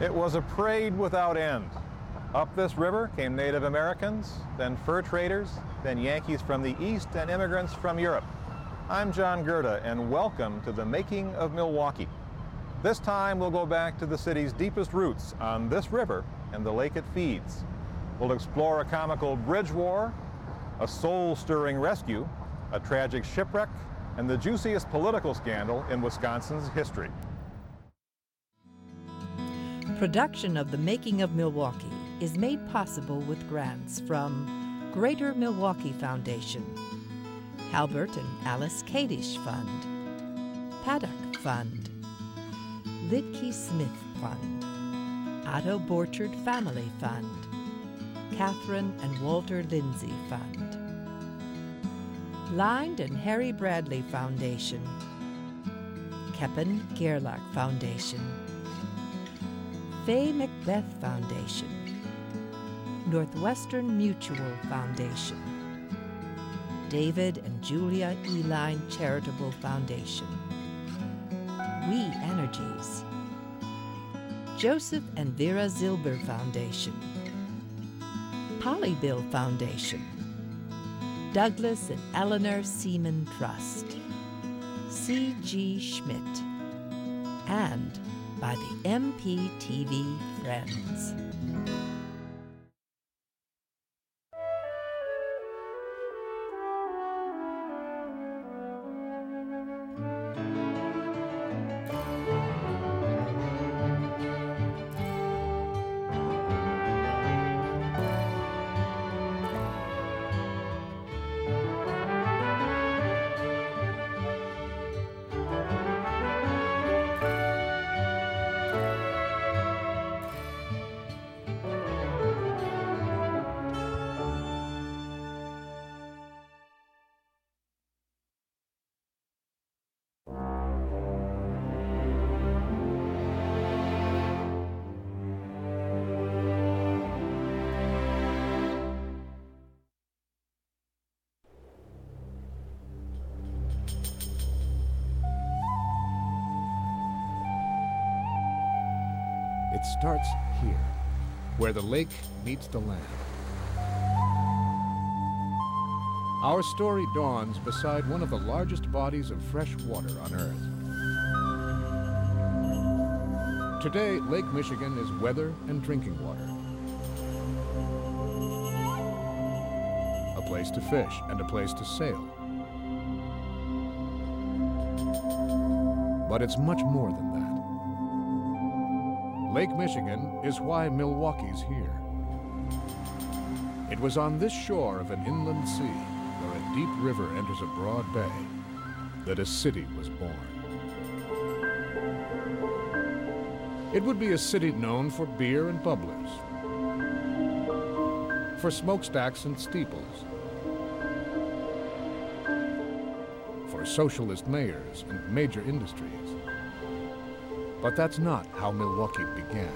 It was a parade without end. Up this river came Native Americans, then fur traders, then Yankees from the East and immigrants from Europe. I'm John Gerda, and welcome to the Making of Milwaukee. This time we'll go back to the city's deepest roots on this river and the lake it feeds. We'll explore a comical bridge war, a soul-stirring rescue, a tragic shipwreck, and the juiciest political scandal in Wisconsin's history. Production of The Making of Milwaukee is made possible with grants from Greater Milwaukee Foundation, Halbert and Alice Kadish Fund, Paddock Fund, Lidke Smith Fund, Otto Borchard Family Fund, Catherine and Walter Lindsay Fund, Lined and Harry Bradley Foundation, Keppen Gerlach Foundation, Faye Macbeth Foundation, Northwestern Mutual Foundation, David and Julia Eline Charitable Foundation, We Energies, Joseph and Vera Zilber Foundation, Polybill Foundation, Douglas and Eleanor Seaman Trust, C.G. Schmidt, and by the MPTV Friends. It starts here, where the lake meets the land. Our story dawns beside one of the largest bodies of fresh water on Earth. Today, Lake Michigan is weather and drinking water. A place to fish and a place to sail. But it's much more than that. Lake Michigan is why Milwaukee's here. It was on this shore of an inland sea, where a deep river enters a broad bay, that a city was born. It would be a city known for beer and bubblers, for smokestacks and steeples, for socialist mayors and major industries. But that's not how Milwaukee began.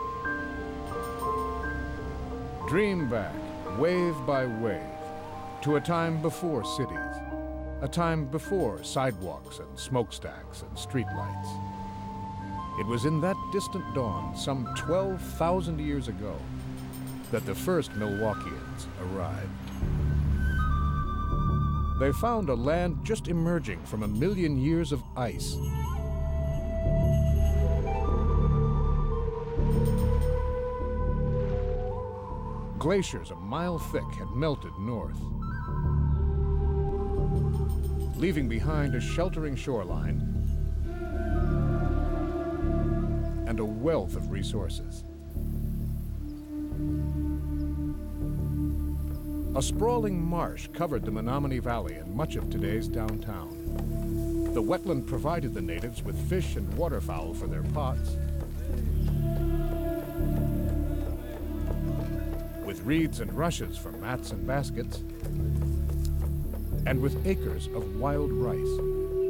Dream back, wave by wave, to a time before cities, a time before sidewalks and smokestacks and streetlights. It was in that distant dawn, some 12,000 years ago, that the first Milwaukeeans arrived. They found a land just emerging from a million years of ice. Glaciers a mile thick had melted north, leaving behind a sheltering shoreline and a wealth of resources. A sprawling marsh covered the Menominee Valley and much of today's downtown. The wetland provided the natives with fish and waterfowl for their pots, with reeds and rushes for mats and baskets, and with acres of wild rice.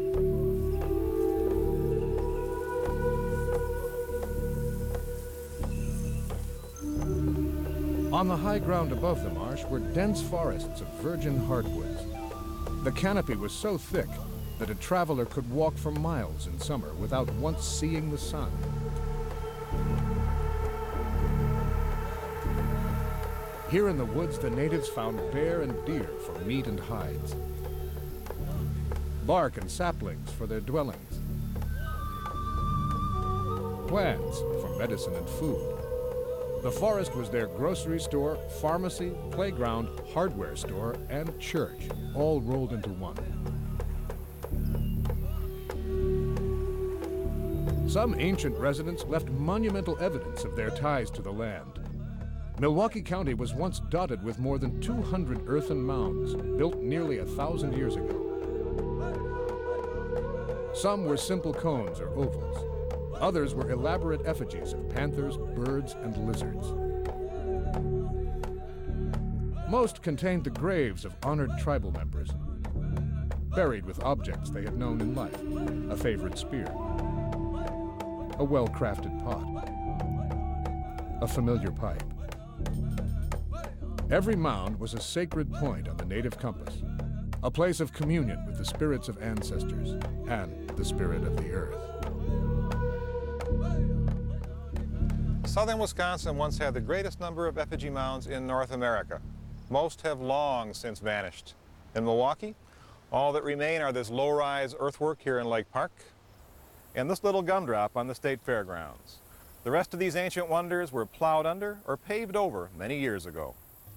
On the high ground above the marsh were dense forests of virgin hardwoods. The canopy was so thick that a traveler could walk for miles in summer without once seeing the sun. Here in the woods, the natives found bear and deer for meat and hides, bark and saplings for their dwellings, plants for medicine and food. The forest was their grocery store, pharmacy, playground, hardware store, and church, all rolled into one. Some ancient residents left monumental evidence of their ties to the land. Milwaukee County was once dotted with more than 200 earthen mounds, built nearly 1,000 years ago. Some were simple cones or ovals. Others were elaborate effigies of panthers, birds, and lizards. Most contained the graves of honored tribal members, buried with objects they had known in life, a favorite spear, a well-crafted pot, a familiar pipe. Every mound was a sacred point on the native compass, a place of communion with the spirits of ancestors and the spirit of the earth. Southern Wisconsin once had the greatest number of effigy mounds in North America. Most have long since vanished. In Milwaukee, all that remain are this low-rise earthwork here in Lake Park and this little gumdrop on the state fairgrounds. The rest of these ancient wonders were plowed under or paved over many years ago.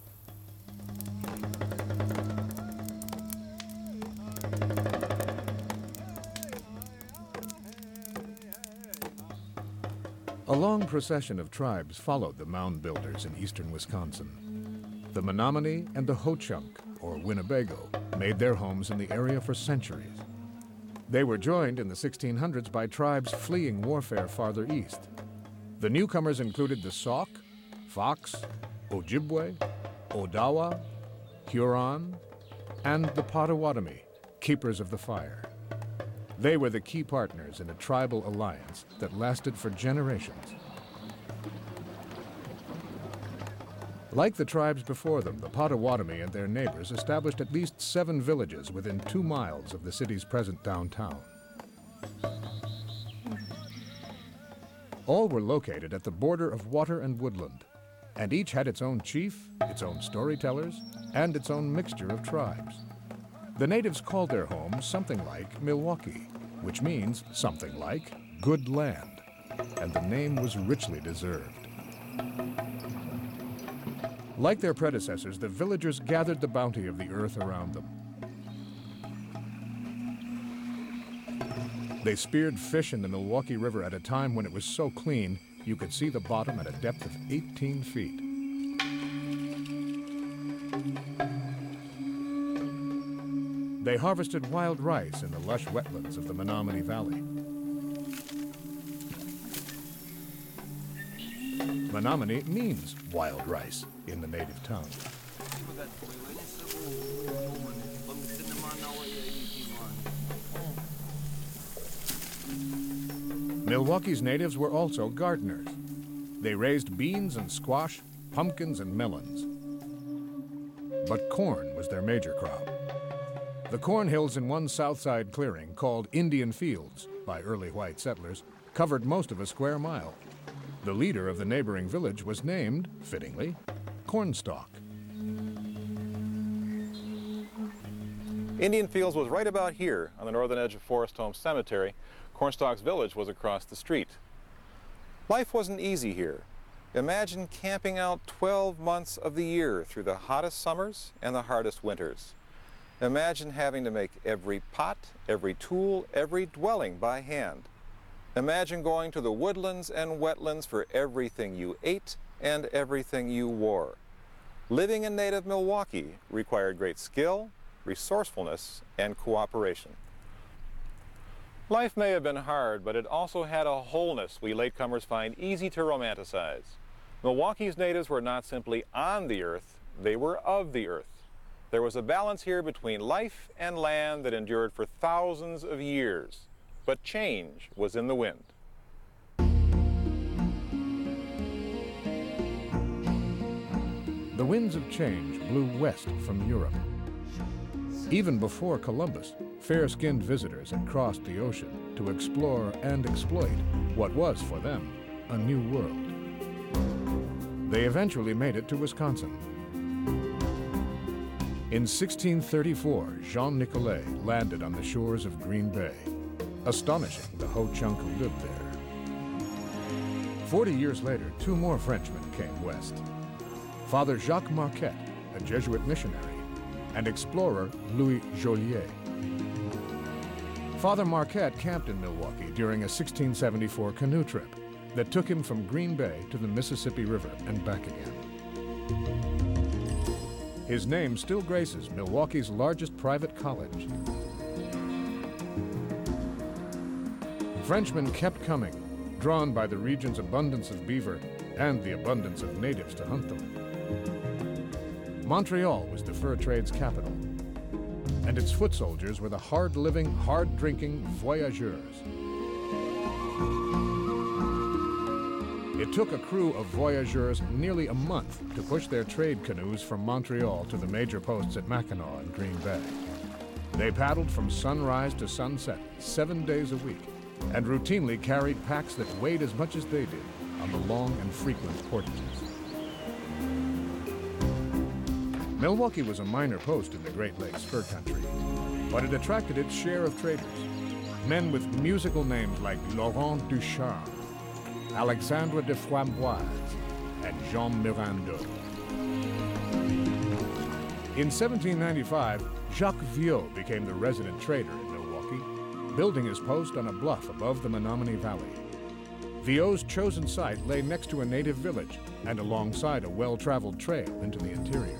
A long procession of tribes followed the mound builders in eastern Wisconsin. The Menominee and the Ho-Chunk, or Winnebago, made their homes in the area for centuries. They were joined in the 1600s by tribes fleeing warfare farther east. The newcomers included the Sauk, Fox, Ojibwe, Odawa, Huron, and the Potawatomi, keepers of the fire. They were the key partners in a tribal alliance that lasted for generations. Like the tribes before them, the Potawatomi and their neighbors established at least 7 villages within 2 miles of the city's present downtown. All were located at the border of water and woodland, and each had its own chief, its own storytellers, and its own mixture of tribes. The natives called their homes something like Milwaukee, which means something like good land, and the name was richly deserved. Like their predecessors, the villagers gathered the bounty of the earth around them. They speared fish in the Milwaukee River at a time when it was so clean you could see the bottom at a depth of 18 feet. They harvested wild rice in the lush wetlands of the Menominee Valley. Menominee means wild rice in the native tongue. Milwaukee's natives were also gardeners. They raised beans and squash, pumpkins and melons. But corn was their major crop. The corn hills in one southside clearing, called Indian Fields by early white settlers, covered most of a square mile. The leader of the neighboring village was named, fittingly, Cornstalk. Indian Fields was right about here on the northern edge of Forest Home Cemetery. Cornstalk's village was across the street. Life wasn't easy here. Imagine camping out 12 months of the year through the hottest summers and the hardest winters. Imagine having to make every pot, every tool, every dwelling by hand. Imagine going to the woodlands and wetlands for everything you ate and everything you wore. Living in native Milwaukee required great skill, resourcefulness, and cooperation. Life may have been hard, but it also had a wholeness we latecomers find easy to romanticize. Milwaukee's natives were not simply on the earth, they were of the earth. There was a balance here between life and land that endured for thousands of years, but change was in the wind. The winds of change blew west from Europe. Even before Columbus, fair-skinned visitors had crossed the ocean to explore and exploit what was, for them, a new world. They eventually made it to Wisconsin, In 1634, Jean Nicolet landed on the shores of Green Bay, astonishing the Ho-Chunk who lived there. 40 years later, 2 more Frenchmen came west. Father Jacques Marquette, a Jesuit missionary, and explorer Louis Joliet. Father Marquette camped in Milwaukee during a 1674 canoe trip that took him from Green Bay to the Mississippi River and back again. His name still graces Milwaukee's largest private college. Frenchmen kept coming, drawn by the region's abundance of beaver and the abundance of natives to hunt them. Montreal was the fur trade's capital, and its foot soldiers were the hard-living, hard-drinking voyageurs. It took a crew of voyageurs nearly a month to push their trade canoes from Montreal to the major posts at Mackinac and Green Bay. They paddled from sunrise to sunset 7 days a week and routinely carried packs that weighed as much as they did on the long and frequent portages. Milwaukee was a minor post in the Great Lakes fur country, but it attracted its share of traders, men with musical names like Laurent Ducharme, Alexandre de Framboise, and Jean Mirandeau. In 1795, Jacques Viaud became the resident trader in Milwaukee, building his post on a bluff above the Menominee Valley. Viaud's chosen site lay next to a native village and alongside a well-traveled trail into the interior.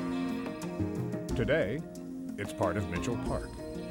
Today, it's part of Mitchell Park.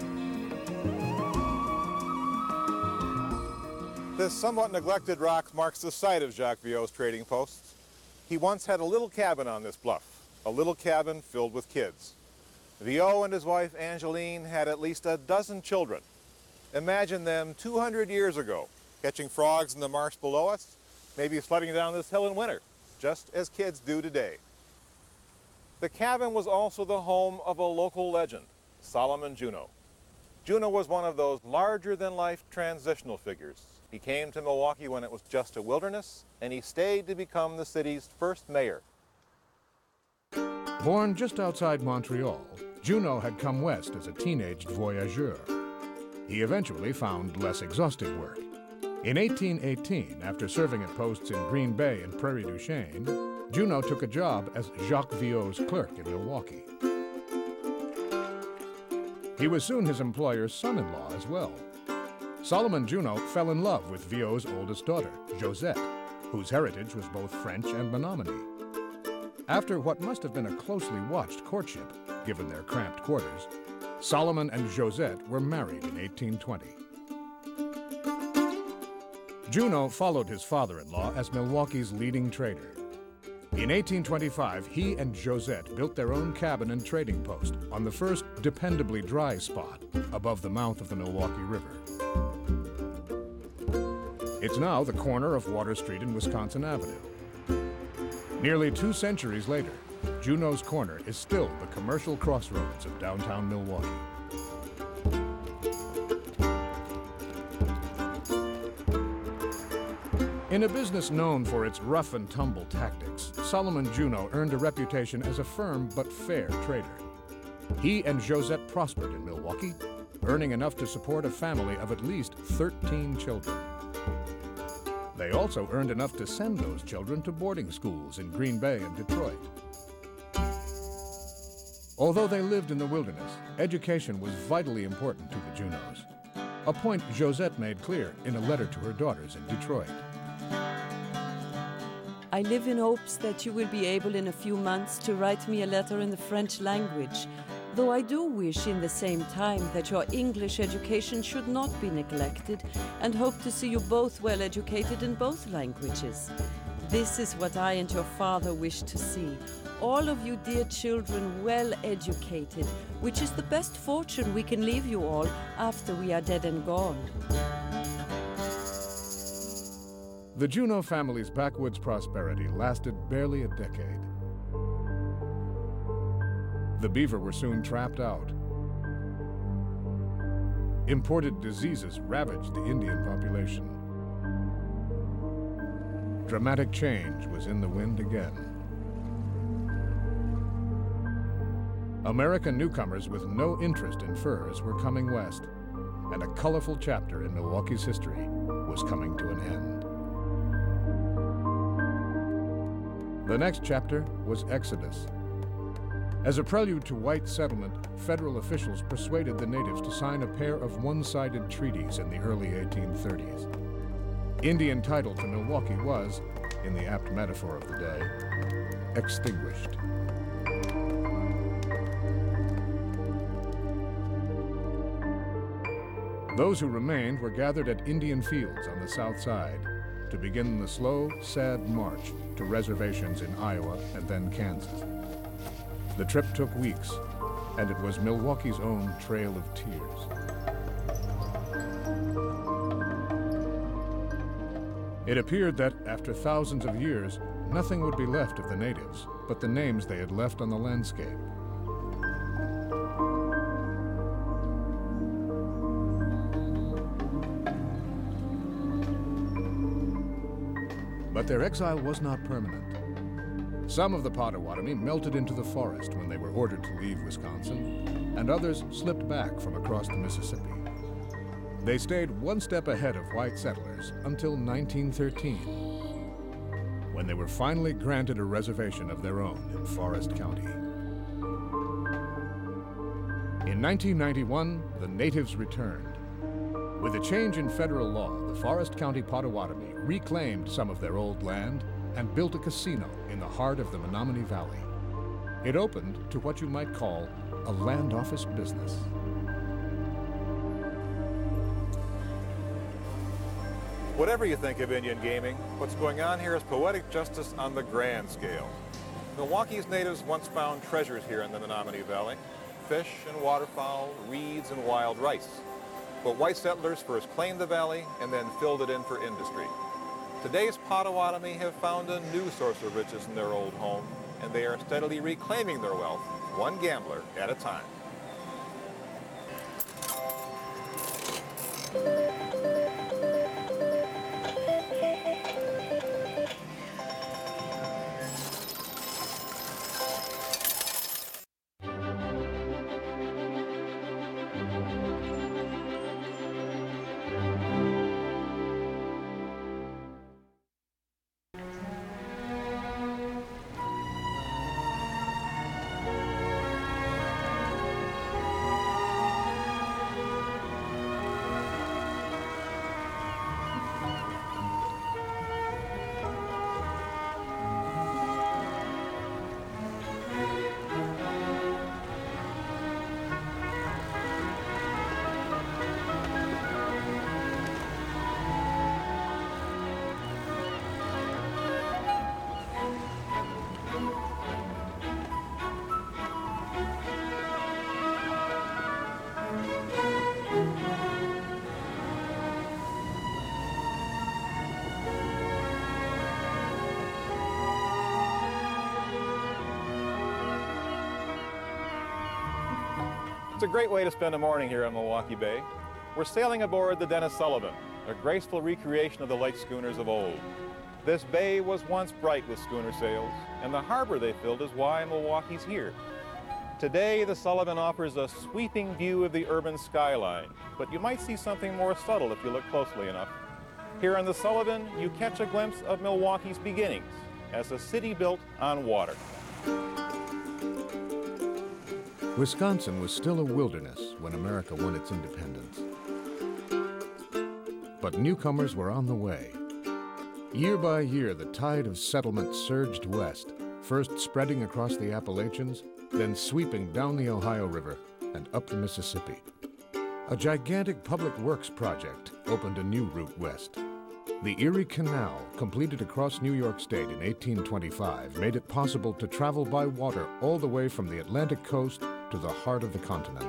This somewhat neglected rock marks the site of Jacques Viaud's trading post. He once had a little cabin on this bluff, a little cabin filled with kids. Viaud and his wife Angeline had at least a dozen children. Imagine them 200 years ago, catching frogs in the marsh below us, maybe sledding down this hill in winter, just as kids do today. The cabin was also the home of a local legend, Solomon Juneau. Juneau was one of those larger-than-life transitional figures. He came to Milwaukee when it was just a wilderness, and he stayed to become the city's first mayor. Born just outside Montreal, Juneau had come west as a teenaged voyageur. He eventually found less exhausting work. In 1818, after serving at posts in Green Bay and Prairie du Chien, Juneau took a job as Jacques Viaud's clerk in Milwaukee. He was soon his employer's son-in-law as well. Solomon Juneau fell in love with Viaud's oldest daughter, Josette, whose heritage was both French and Menominee. After what must have been a closely watched courtship, given their cramped quarters, Solomon and Josette were married in 1820. Juneau followed his father-in-law as Milwaukee's leading trader. In 1825, he and Josette built their own cabin and trading post on the first dependably dry spot above the mouth of the Milwaukee River. It's now the corner of Water Street and Wisconsin Avenue. Nearly 2 centuries later, Juneau's Corner is still the commercial crossroads of downtown Milwaukee. In a business known for its rough and tumble tactics, Solomon Juneau earned a reputation as a firm but fair trader. He and Josette prospered in Milwaukee, earning enough to support a family of at least 13 children. They also earned enough to send those children to boarding schools in Green Bay and Detroit. Although they lived in the wilderness, education was vitally important to the Juneaus, a point Josette made clear in a letter to her daughters in Detroit. I live in hopes that you will be able in a few months to write me a letter in the French language, though I do wish in the same time that your English education should not be neglected, and hope to see you both well educated in both languages. This is what I and your father wish to see. All of you dear children well educated, which is the best fortune we can leave you all after we are dead and gone. The Juneau family's backwoods prosperity lasted barely a decade. The beaver were soon trapped out. Imported diseases ravaged the Indian population. Dramatic change was in the wind again. American newcomers with no interest in furs were coming west, and a colorful chapter in Milwaukee's history was coming to an end. The next chapter was Exodus. As a prelude to white settlement, federal officials persuaded the natives to sign a pair of one-sided treaties in the early 1830s. Indian title to Milwaukee was, in the apt metaphor of the day, extinguished. Those who remained were gathered at Indian Fields on the south side to begin the slow, sad march to reservations in Iowa and then Kansas. The trip took weeks, and it was Milwaukee's own Trail of Tears. It appeared that, after thousands of years, nothing would be left of the natives but the names they had left on the landscape. But their exile was not permanent. Some of the Potawatomi melted into the forest when they were ordered to leave Wisconsin, and others slipped back from across the Mississippi. They stayed one step ahead of white settlers until 1913, when they were finally granted a reservation of their own in Forest County. In 1991, the natives returned. With a change in federal law, the Forest County Potawatomi reclaimed some of their old land and built a casino in the heart of the Menominee Valley. It opened to what you might call a land office business. Whatever you think of Indian gaming, what's going on here is poetic justice on the grand scale. Milwaukee's natives once found treasures here in the Menominee Valley: fish and waterfowl, reeds and wild rice. But white settlers first claimed the valley and then filled it in for industry. Today's Potawatomi have found a new source of riches in their old home, and they are steadily reclaiming their wealth, one gambler at a time. It's a great way to spend a morning here on Milwaukee Bay. We're sailing aboard the Dennis Sullivan, a graceful recreation of the lake schooners of old. This bay was once bright with schooner sails, and the harbor they filled is why Milwaukee's here. Today, the Sullivan offers a sweeping view of the urban skyline, but you might see something more subtle if you look closely enough. Here on the Sullivan, you catch a glimpse of Milwaukee's beginnings as a city built on water. Wisconsin was still a wilderness when America won its independence. But newcomers were on the way. Year by year, the tide of settlement surged west, first spreading across the Appalachians, then sweeping down the Ohio River and up the Mississippi. A gigantic public works project opened a new route west. The Erie Canal, completed across New York State in 1825, made it possible to travel by water all the way from the Atlantic coast to the heart of the continent.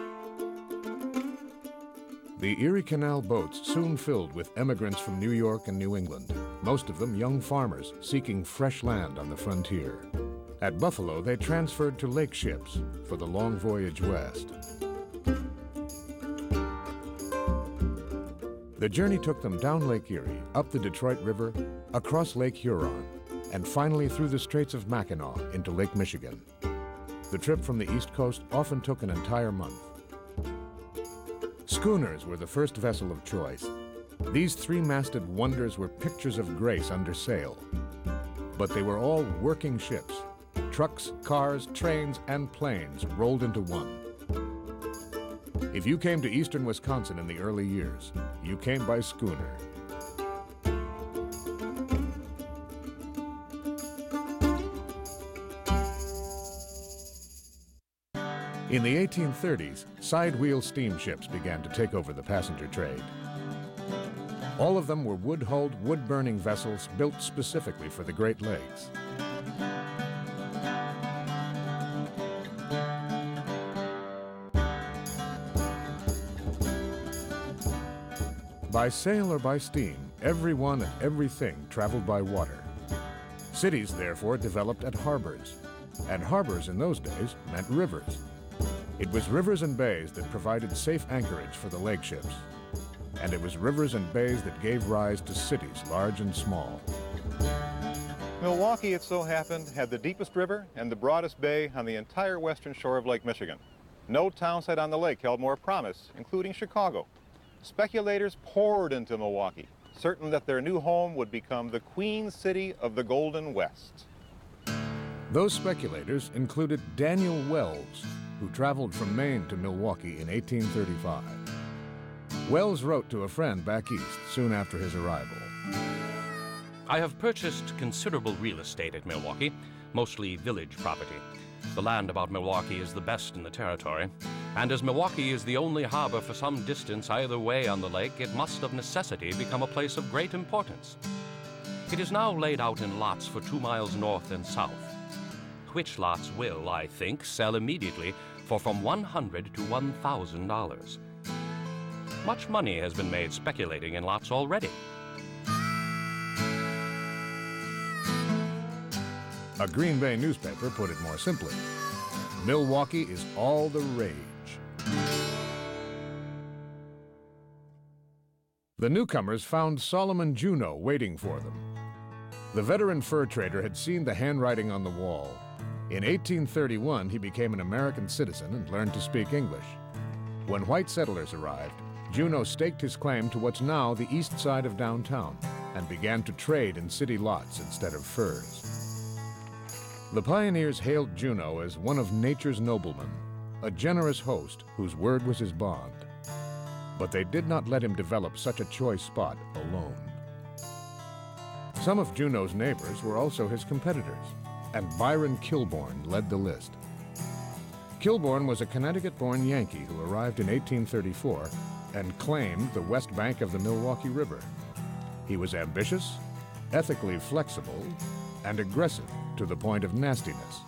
The Erie Canal boats soon filled with emigrants from New York and New England, most of them young farmers seeking fresh land on the frontier. At Buffalo, they transferred to lake ships for the long voyage west. The journey took them down Lake Erie, up the Detroit River, across Lake Huron, and finally through the Straits of Mackinac into Lake Michigan. the trip from the East Coast often took an entire month. Schooners were the first vessel of choice. These three-masted wonders were pictures of grace under sail. But they were all working ships. Trucks, cars, trains, and planes rolled into one. If you came to eastern Wisconsin in the early years, you came by schooner. In the 1830s, side-wheel steamships began to take over the passenger trade. All of them were wood-hulled, wood-burning vessels built specifically for the Great Lakes. By sail or by steam, everyone and everything traveled by water. Cities, therefore, developed at harbors. And harbors in those days meant rivers. It was rivers and bays that provided safe anchorage for the lake ships. And it was rivers and bays that gave rise to cities large and small. Milwaukee, it so happened, had the deepest river and the broadest bay on the entire western shore of Lake Michigan. No town site on the lake held more promise, including Chicago. Speculators poured into Milwaukee, certain that their new home would become the Queen City of the Golden West. Those speculators included Daniel Wells, who traveled from Maine to Milwaukee in 1835. Wells wrote to a friend back east soon after his arrival. I have purchased considerable real estate at Milwaukee, mostly village property. The land about Milwaukee is the best in the territory, and as Milwaukee is the only harbor for some distance either way on the lake, it must of necessity become a place of great importance. It is now laid out in lots for 2 miles north and south, which lots will, I think, sell immediately for from $100 to $1,000. Much money has been made speculating in lots already. A Green Bay newspaper put it more simply: Milwaukee is all the rage. The newcomers found Solomon Juneau waiting for them. The veteran fur trader had seen the handwriting on the wall. In 1831, he became an American citizen and learned to speak English. When white settlers arrived, Juneau staked his claim to what's now the east side of downtown and began to trade in city lots instead of furs. The pioneers hailed Juneau as one of nature's noblemen, a generous host whose word was his bond. But they did not let him develop such a choice spot alone. Some of Juneau's neighbors were also his competitors, and Byron Kilbourne led the list. Kilbourne was a Connecticut-born Yankee who arrived in 1834 and claimed the west bank of the Milwaukee River. He was ambitious, ethically flexible, and aggressive to the point of nastiness.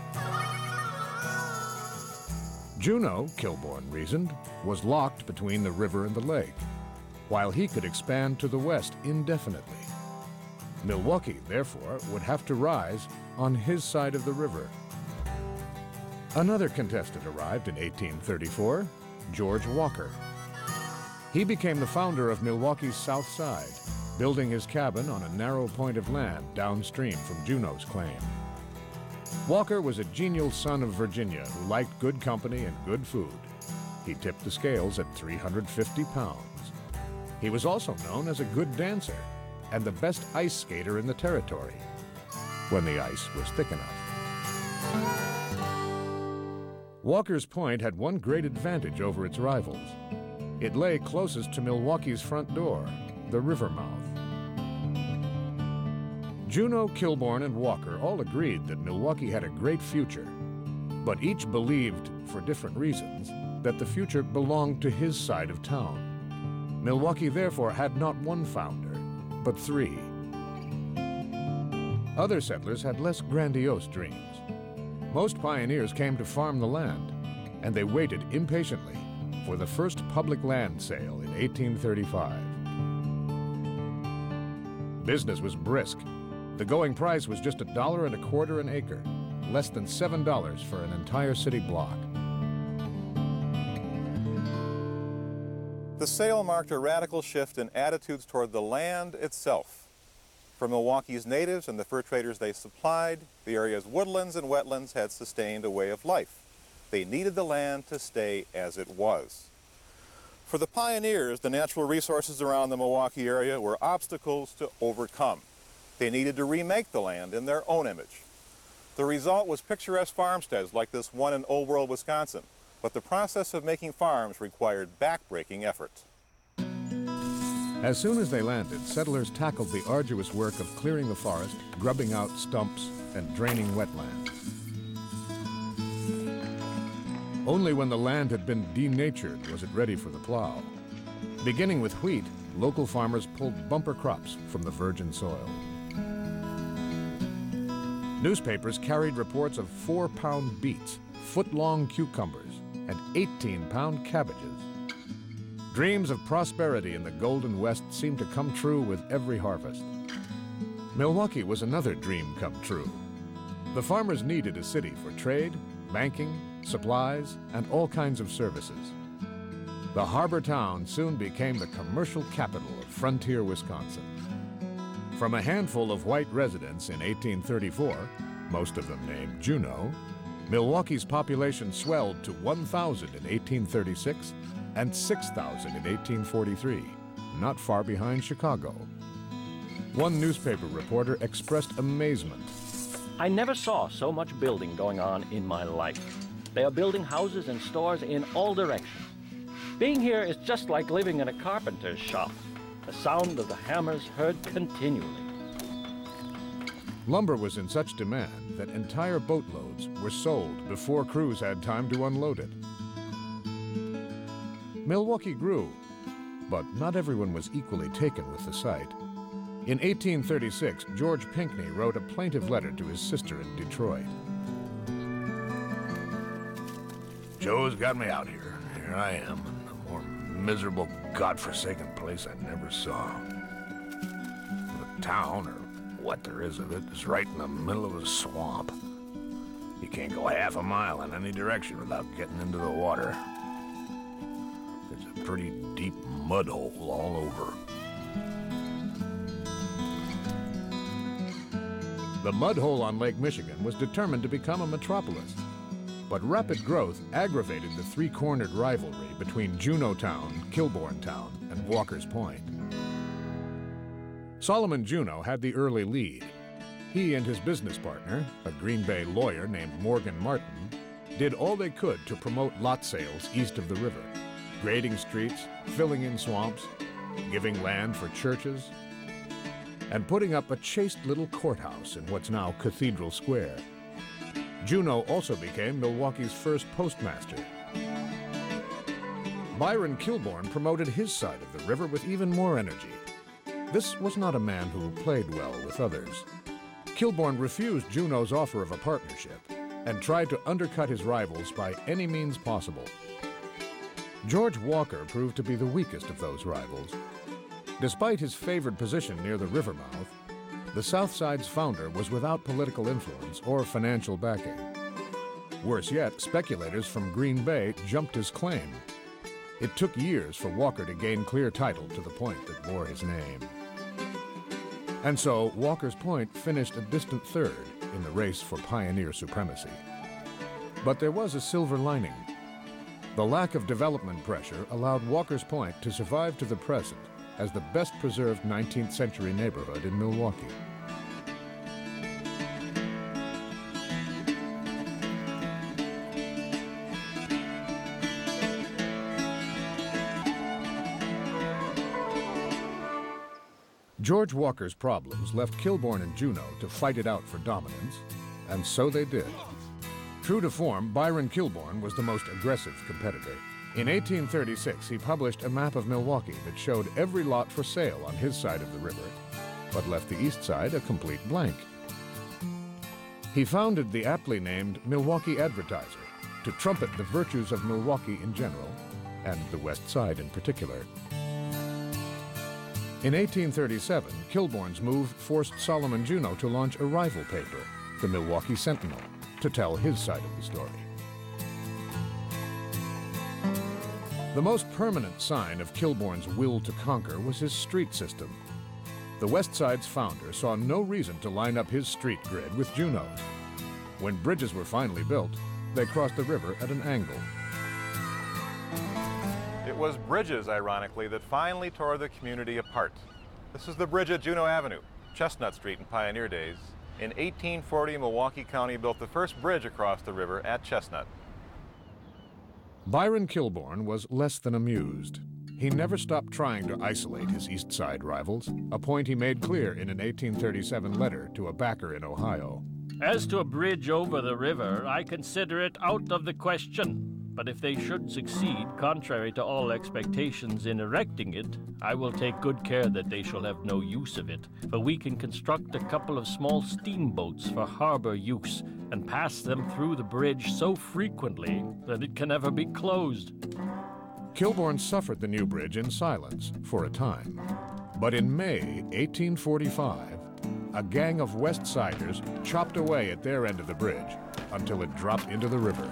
Juneau, Kilbourne reasoned, was locked between the river and the lake, while he could expand to the west indefinitely. Milwaukee, therefore, would have to rise on his side of the river. Another contestant arrived in 1834, George Walker. He became the founder of Milwaukee's South Side, building his cabin on a narrow point of land downstream from Juneau's claim. Walker was a genial son of Virginia who liked good company and good food. He tipped the scales at 350 pounds. He was also known as a good dancer and the best ice skater in the territory, when the ice was thick enough. Walker's Point had one great advantage over its rivals. It lay closest to Milwaukee's front door, the river mouth. Juneau, Kilbourne, and Walker all agreed that Milwaukee had a great future, but each believed, for different reasons, that the future belonged to his side of town. Milwaukee therefore had not one founder, but 3. Other settlers had less grandiose dreams. Most pioneers came to farm the land, and they waited impatiently for the first public land sale in 1835. Business was brisk. The going price was just $1.25 an acre, less than $7 for an entire city block. The sale marked a radical shift in attitudes toward the land itself. For Milwaukee's natives and the fur traders they supplied, the area's woodlands and wetlands had sustained a way of life. They needed the land to stay as it was. For the pioneers, the natural resources around the Milwaukee area were obstacles to overcome. They needed to remake the land in their own image. The result was picturesque farmsteads like this one in Old World, Wisconsin, but the process of making farms required backbreaking effort. As soon as they landed, settlers tackled the arduous work of clearing the forest, grubbing out stumps, and draining wetlands. Only when the land had been denatured was it ready for the plow. Beginning with wheat, local farmers pulled bumper crops from the virgin soil. Newspapers carried reports of 4-pound beets, foot-long cucumbers, and 18-pound cabbages. Dreams of prosperity in the Golden West seemed to come true with every harvest. Milwaukee was another dream come true. The farmers needed a city for trade, banking, supplies, and all kinds of services. The harbor town soon became the commercial capital of frontier Wisconsin. From a handful of white residents in 1834, most of them named Juneau, Milwaukee's population swelled to 1,000 in 1836 and 6,000 in 1843, not far behind Chicago. One newspaper reporter expressed amazement. I never saw so much building going on in my life. They are building houses and stores in all directions. Being here is just like living in a carpenter's shop. The sound of the hammers heard continually. Lumber was in such demand that entire boatloads were sold before crews had time to unload it. Milwaukee grew, but not everyone was equally taken with the site. In 1836, George Pinckney wrote a plaintive letter to his sister in Detroit. Joe's got me out here. Here I am, in a more miserable, godforsaken place I never saw. The town, or what there is of it, is right in the middle of a swamp. You can't go half a mile in any direction without getting into the water. It's a pretty deep mud hole all over. The mud hole on Lake Michigan was determined to become a metropolis. But rapid growth aggravated the three-cornered rivalry between Juneautown, Kilbournetown, and Walker's Point. Solomon Juneau had the early lead. He and his business partner, a Green Bay lawyer named Morgan Martin, did all they could to promote lot sales east of the river, grading streets, filling in swamps, giving land for churches, and putting up a chaste little courthouse in what's now Cathedral Square. Juneau also became Milwaukee's first postmaster. Byron Kilbourne promoted his side of the river with even more energy. This was not a man who played well with others. Kilbourne refused Juneau's offer of a partnership and tried to undercut his rivals by any means possible. George Walker proved to be the weakest of those rivals. Despite his favored position near the river mouth, the South Side's founder was without political influence or financial backing. Worse yet, speculators from Green Bay jumped his claim. It took years for Walker to gain clear title to the point that bore his name. And so, Walker's Point finished a distant third in the race for pioneer supremacy. But there was a silver lining. The lack of development pressure allowed Walker's Point to survive to the present as the best-preserved 19th century neighborhood in Milwaukee. George Walker's problems left Kilbourne and Juneau to fight it out for dominance, and so they did. True to form, Byron Kilbourne was the most aggressive competitor. In 1836, he published a map of Milwaukee that showed every lot for sale on his side of the river, but left the east side a complete blank. He founded the aptly named Milwaukee Advertiser to trumpet the virtues of Milwaukee in general, and the west side in particular. In 1837, Kilbourne's move forced Solomon Juneau to launch a rival paper, the Milwaukee Sentinel, to tell his side of the story. The most permanent sign of Kilbourne's will to conquer was his street system. The West Side's founder saw no reason to line up his street grid with Juneau's. When bridges were finally built, they crossed the river at an angle. It was bridges, ironically, that finally tore the community apart. This is the bridge at Juneau Avenue, Chestnut Street in pioneer days. In 1840, Milwaukee County built the first bridge across the river at Chestnut. Byron Kilbourne was less than amused. He never stopped trying to isolate his East Side rivals, a point he made clear in an 1837 letter to a backer in Ohio. As to a bridge over the river, I consider it out of the question. But if they should succeed, contrary to all expectations in erecting it, I will take good care that they shall have no use of it, for we can construct a couple of small steamboats for harbor use and pass them through the bridge so frequently that it can never be closed. Kilbourne suffered the new bridge in silence for a time. But in May 1845, a gang of West Siders chopped away at their end of the bridge until it dropped into the river.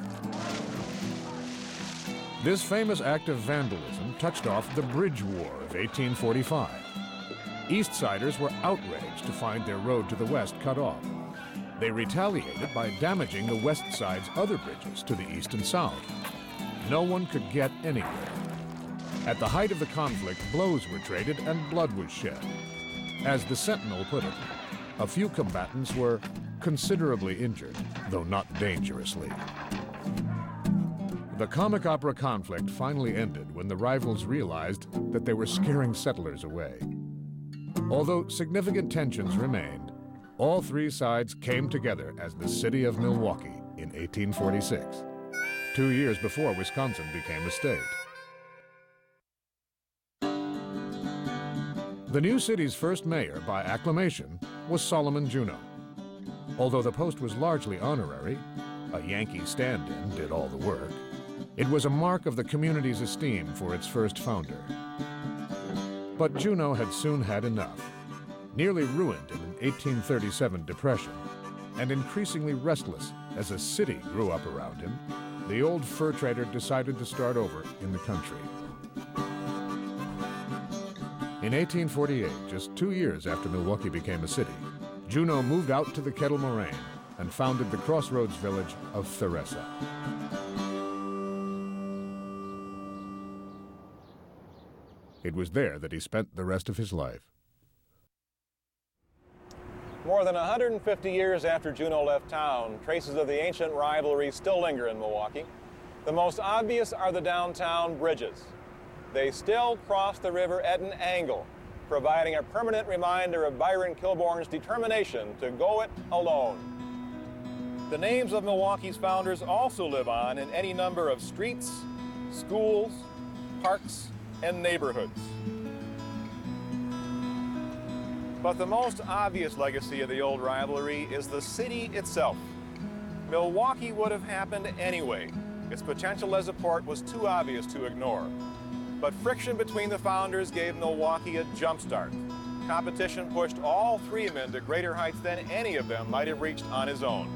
This famous act of vandalism touched off the Bridge War of 1845. East Siders were outraged to find their road to the west cut off. They retaliated by damaging the West Side's other bridges to the east and south. No one could get anywhere. At the height of the conflict, blows were traded and blood was shed. As the Sentinel put it, a few combatants were considerably injured, though not dangerously. The comic opera conflict finally ended when the rivals realized that they were scaring settlers away. Although significant tensions remained, all three sides came together as the city of Milwaukee in 1846, 2 years before Wisconsin became a state. The new city's first mayor, by acclamation, was Solomon Juneau. Although the post was largely honorary, a Yankee stand-in did all the work, it was a mark of the community's esteem for its first founder. But Juneau had soon had enough. Nearly ruined in an 1837 depression, and increasingly restless as a city grew up around him, the old fur trader decided to start over in the country. In 1848, just 2 years after Milwaukee became a city, Juneau moved out to the Kettle Moraine and founded the crossroads village of Theresa. It was there that he spent the rest of his life. More than 150 years after Juneau left town, traces of the ancient rivalry still linger in Milwaukee. The most obvious are the downtown bridges. They still cross the river at an angle, providing a permanent reminder of Byron Kilbourne's determination to go it alone. The names of Milwaukee's founders also live on in any number of streets, schools, parks, and neighborhoods. But the most obvious legacy of the old rivalry is the city itself. Milwaukee would have happened anyway. Its potential as a port was too obvious to ignore. But friction between the founders gave Milwaukee a jump start. Competition pushed all three men to greater heights than any of them might have reached on his own.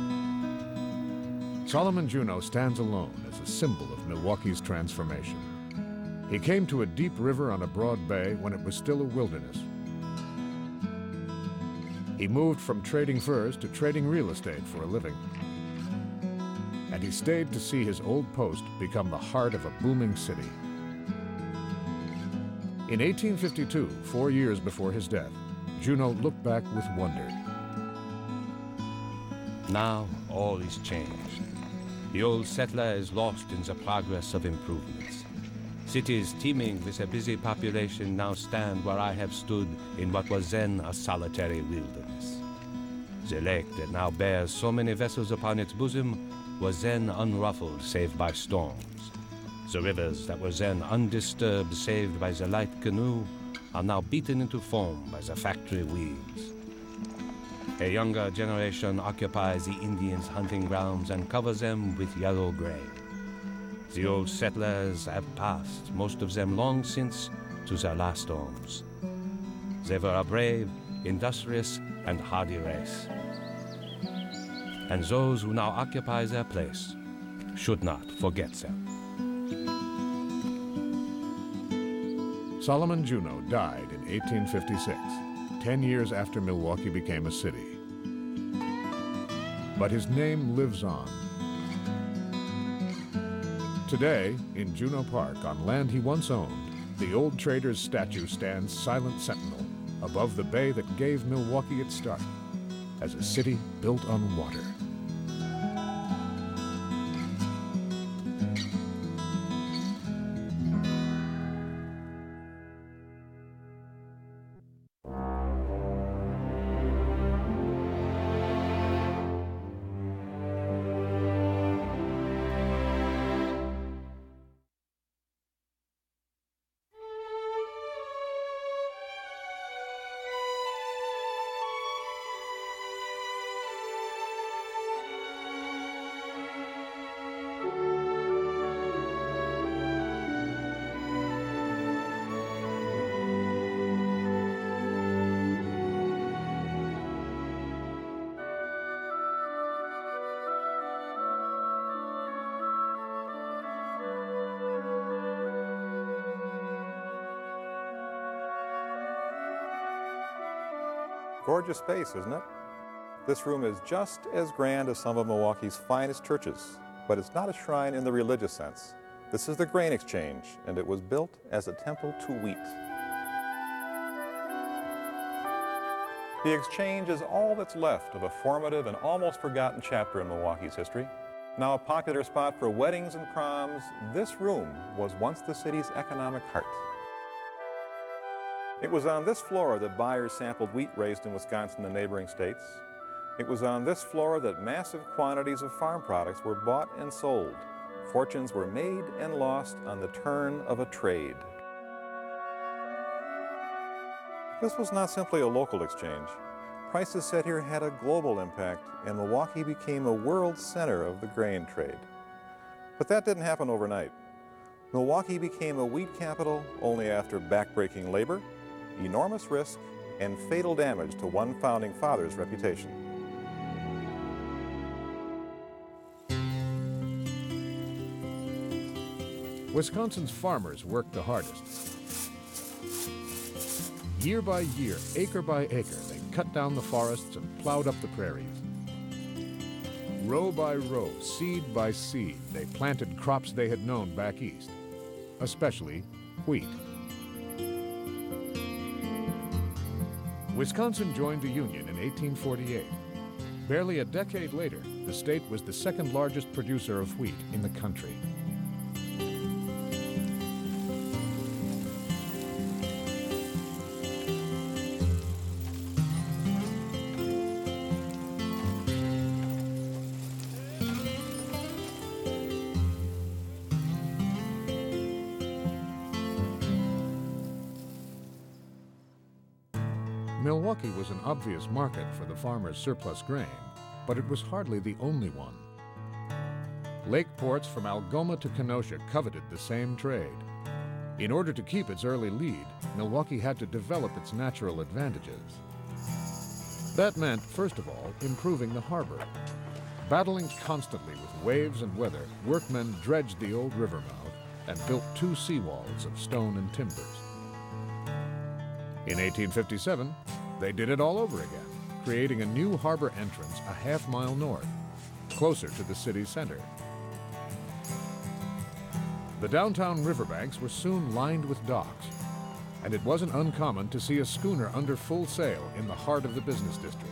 Solomon Juneau stands alone as a symbol of Milwaukee's transformation. He came to a deep river on a broad bay when it was still a wilderness. He moved from trading furs to trading real estate for a living. And he stayed to see his old post become the heart of a booming city. In 1852, 4 years before his death, Juneau looked back with wonder. Now all is changed. The old settler is lost in the progress of improvements. Cities teeming with a busy population now stand where I have stood in what was then a solitary wilderness. The lake that now bears so many vessels upon its bosom was then unruffled save by storms. The rivers that were then undisturbed save by the light canoe are now beaten into foam by the factory wheels. A younger generation occupies the Indians' hunting grounds and covers them with yellow-gray. The old settlers have passed, most of them long since, to their last homes. They were a brave, industrious, and hardy race. And those who now occupy their place should not forget them. Solomon Juneau died in 1856, 10 years after Milwaukee became a city. But his name lives on. Today, in Juneau Park, on land he once owned, the old trader's statue stands silent sentinel above the bay that gave Milwaukee its start, as a city built on water. Gorgeous space, isn't it? This room is just as grand as some of Milwaukee's finest churches, but it's not a shrine in the religious sense. This is the grain exchange, and it was built as a temple to wheat. The exchange is all that's left of a formative and almost forgotten chapter in Milwaukee's history. Now a popular spot for weddings and proms, this room was once the city's economic heart. It was on this floor that buyers sampled wheat raised in Wisconsin and neighboring states. It was on this floor that massive quantities of farm products were bought and sold. Fortunes were made and lost on the turn of a trade. This was not simply a local exchange. Prices set here had a global impact, and Milwaukee became a world center of the grain trade. But that didn't happen overnight. Milwaukee became a wheat capital only after backbreaking labor, enormous risk, and fatal damage to one founding father's reputation. Wisconsin's farmers worked the hardest. Year by year, acre by acre, they cut down the forests and plowed up the prairies. Row by row, seed by seed, they planted crops they had known back east, especially wheat. Wisconsin joined the Union in 1848. Barely a decade later, the state was the second largest producer of wheat in the country. Milwaukee was an obvious market for the farmers' surplus grain, but it was hardly the only one. Lake ports from Algoma to Kenosha coveted the same trade. In order to keep its early lead, Milwaukee had to develop its natural advantages. That meant, first of all, improving the harbor. Battling constantly with waves and weather, workmen dredged the old river mouth and built 2 seawalls of stone and timbers. In 1857, they did it all over again, creating a new harbor entrance a half-mile north, closer to the city's center. The downtown riverbanks were soon lined with docks, and it wasn't uncommon to see a schooner under full sail in the heart of the business district.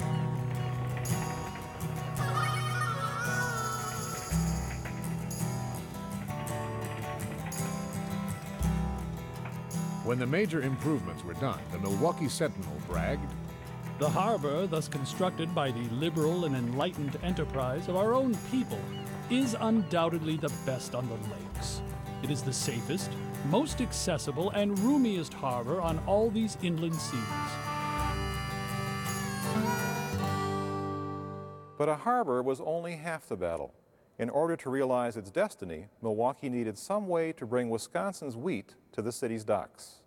When the major improvements were done, the Milwaukee Sentinel bragged, "The harbor, thus constructed by the liberal and enlightened enterprise of our own people, is undoubtedly the best on the lakes. It is the safest, most accessible, and roomiest harbor on all these inland seas." But a harbor was only half the battle. In order to realize its destiny, Milwaukee needed some way to bring Wisconsin's wheat to the city's docks.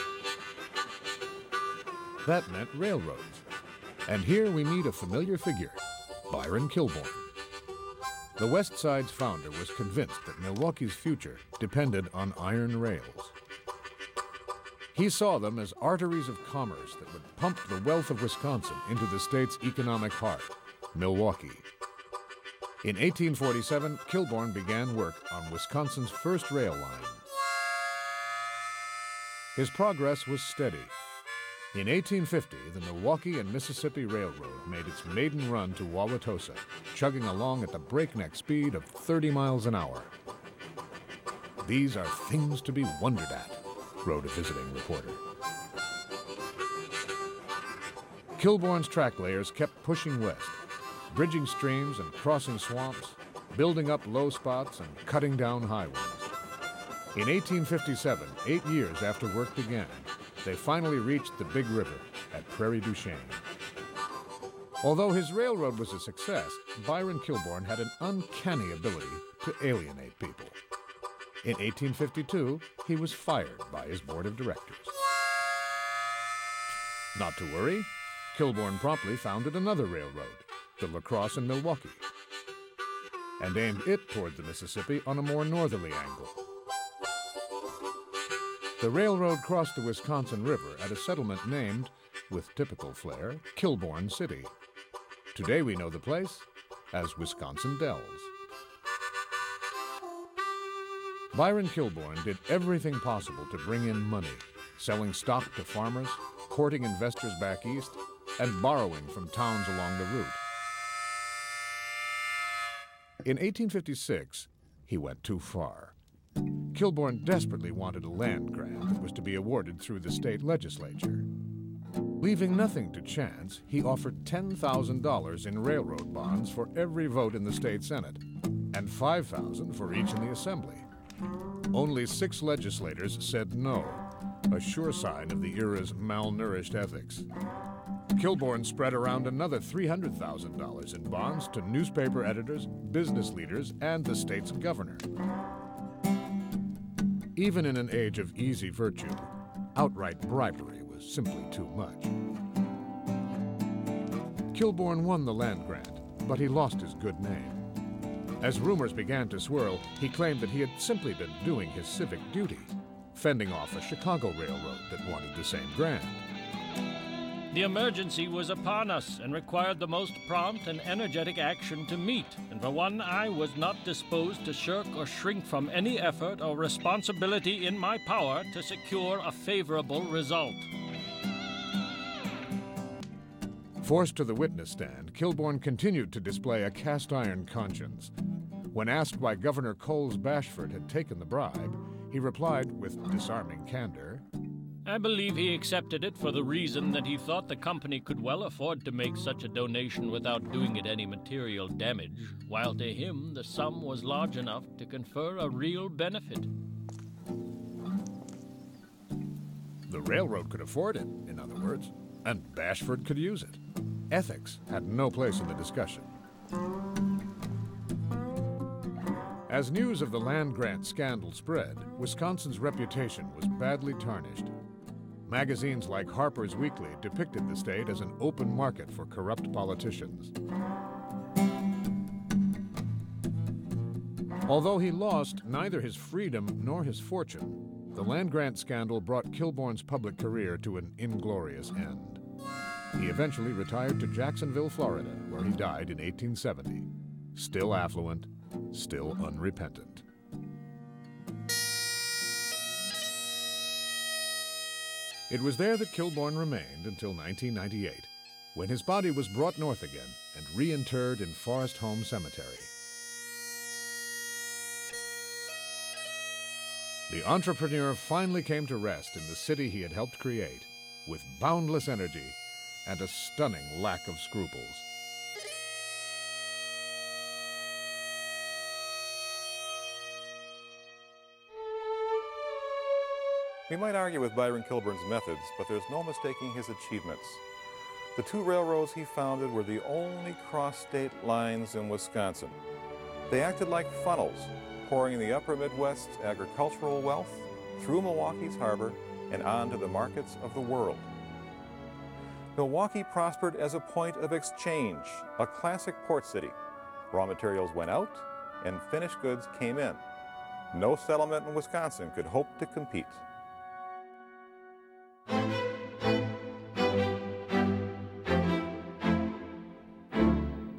That meant railroads. And here we meet a familiar figure, Byron Kilbourne. The West Side's founder was convinced that Milwaukee's future depended on iron rails. He saw them as arteries of commerce that would pump the wealth of Wisconsin into the state's economic heart, Milwaukee. In 1847, Kilbourne began work on Wisconsin's first rail line. His progress was steady. In 1850, the Milwaukee and Mississippi Railroad made its maiden run to Wauwatosa, chugging along at the breakneck speed of 30 miles an hour. "These are things to be wondered at," wrote a visiting reporter. Kilbourne's track layers kept pushing west, bridging streams and crossing swamps, building up low spots and cutting down high ones. In 1857, 8 years after work began, they finally reached the Big River at Prairie du Chien. Although his railroad was a success, Byron Kilbourne had an uncanny ability to alienate people. In 1852, he was fired by his board of directors. Not to worry, Kilbourne promptly founded another railroad, the La Crosse and Milwaukee, and aimed it toward the Mississippi on a more northerly angle. The railroad crossed the Wisconsin River at a settlement named, with typical flair, Kilbourne City. Today we know the place as Wisconsin Dells. Byron Kilbourne did everything possible to bring in money, selling stock to farmers, courting investors back east, and borrowing from towns along the route. In 1856, he went too far. Kilbourne desperately wanted a land grant that was to be awarded through the state legislature. Leaving nothing to chance, he offered $10,000 in railroad bonds for every vote in the state Senate, and $5,000 for each in the Assembly. Only 6 legislators said no, a sure sign of the era's malnourished ethics. Kilbourne spread around another $300,000 in bonds to newspaper editors, business leaders, and the state's governor. Even in an age of easy virtue, outright bribery was simply too much. Kilbourne won the land grant, but he lost his good name. As rumors began to swirl, he claimed that he had simply been doing his civic duty, fending off a Chicago railroad that wanted the same grant. The emergency was upon us and required the most prompt and energetic action to meet, and for one, I was not disposed to shirk or shrink from any effort or responsibility in my power to secure a favorable result. Forced to the witness stand, Kilbourne continued to display a cast-iron conscience. When asked why Governor Coles Bashford had taken the bribe, he replied with disarming candor, I believe he accepted it for the reason that he thought the company could well afford to make such a donation without doing it any material damage, while to him the sum was large enough to confer a real benefit. The railroad could afford it, in other words, and Bashford could use it. Ethics had no place in the discussion. As news of the land grant scandal spread, Wisconsin's reputation was badly tarnished. Magazines like Harper's Weekly depicted the state as an open market for corrupt politicians. Although he lost neither his freedom nor his fortune, the land grant scandal brought Kilbourne's public career to an inglorious end. He eventually retired to Jacksonville, Florida, where he died in 1870, still affluent, still unrepentant. It was there that Kilbourne remained until 1998, when his body was brought north again and reinterred in Forest Home Cemetery. The entrepreneur finally came to rest in the city he had helped create, with boundless energy and a stunning lack of scruples. We might argue with Byron Kilbourne's methods, but there's no mistaking his achievements. The 2 railroads he founded were the only cross-state lines in Wisconsin. They acted like funnels, pouring the upper Midwest's agricultural wealth through Milwaukee's harbor and on to the markets of the world. Milwaukee prospered as a point of exchange, a classic port city. Raw materials went out and finished goods came in. No settlement in Wisconsin could hope to compete.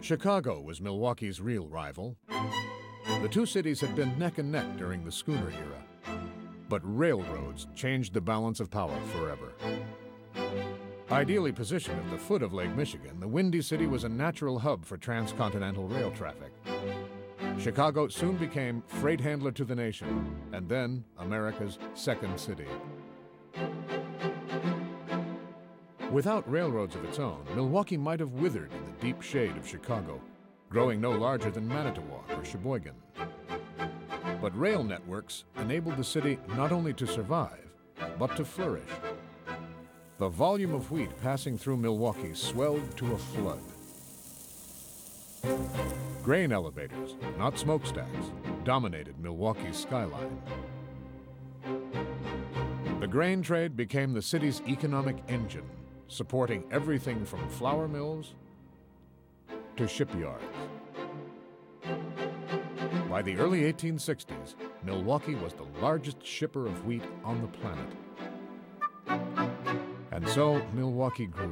Chicago was Milwaukee's real rival. The two cities had been neck and neck during the schooner era, but railroads changed the balance of power forever. Ideally positioned at the foot of Lake Michigan, the Windy City was a natural hub for transcontinental rail traffic. Chicago soon became freight handler to the nation, and then America's second city. Without railroads of its own, Milwaukee might have withered in the deep shade of Chicago, growing no larger than Manitowoc or Sheboygan. But rail networks enabled the city not only to survive, but to flourish. The volume of wheat passing through Milwaukee swelled to a flood. Grain elevators, not smokestacks, dominated Milwaukee's skyline. The grain trade became the city's economic engine, supporting everything from flour mills to shipyards. By the early 1860s, Milwaukee was the largest shipper of wheat on the planet. And so Milwaukee grew.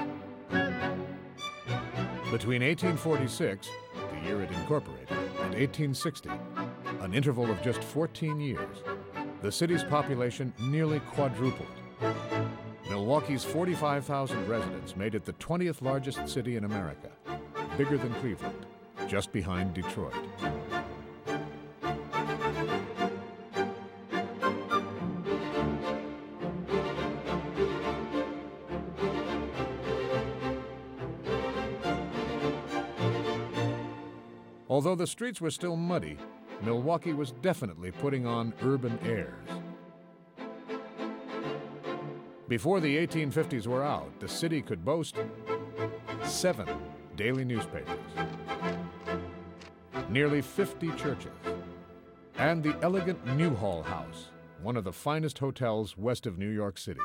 Between 1846, the year it incorporated, and 1860, an interval of just 14 years, the city's population nearly quadrupled. Milwaukee's 45,000 residents made it the 20th largest city in America, bigger than Cleveland, just behind Detroit. Although the streets were still muddy, Milwaukee was definitely putting on urban airs. Before the 1850s were out, the city could boast 7 daily newspapers, nearly 50 churches, and the elegant Newhall House, one of the finest hotels west of New York City.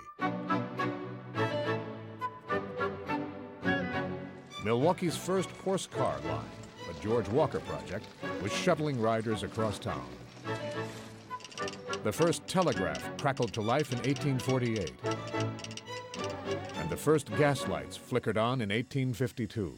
Milwaukee's first horse car line, a George Walker project, was shuttling riders across town. The first telegraph crackled to life in 1848, and the first gas lights flickered on in 1852.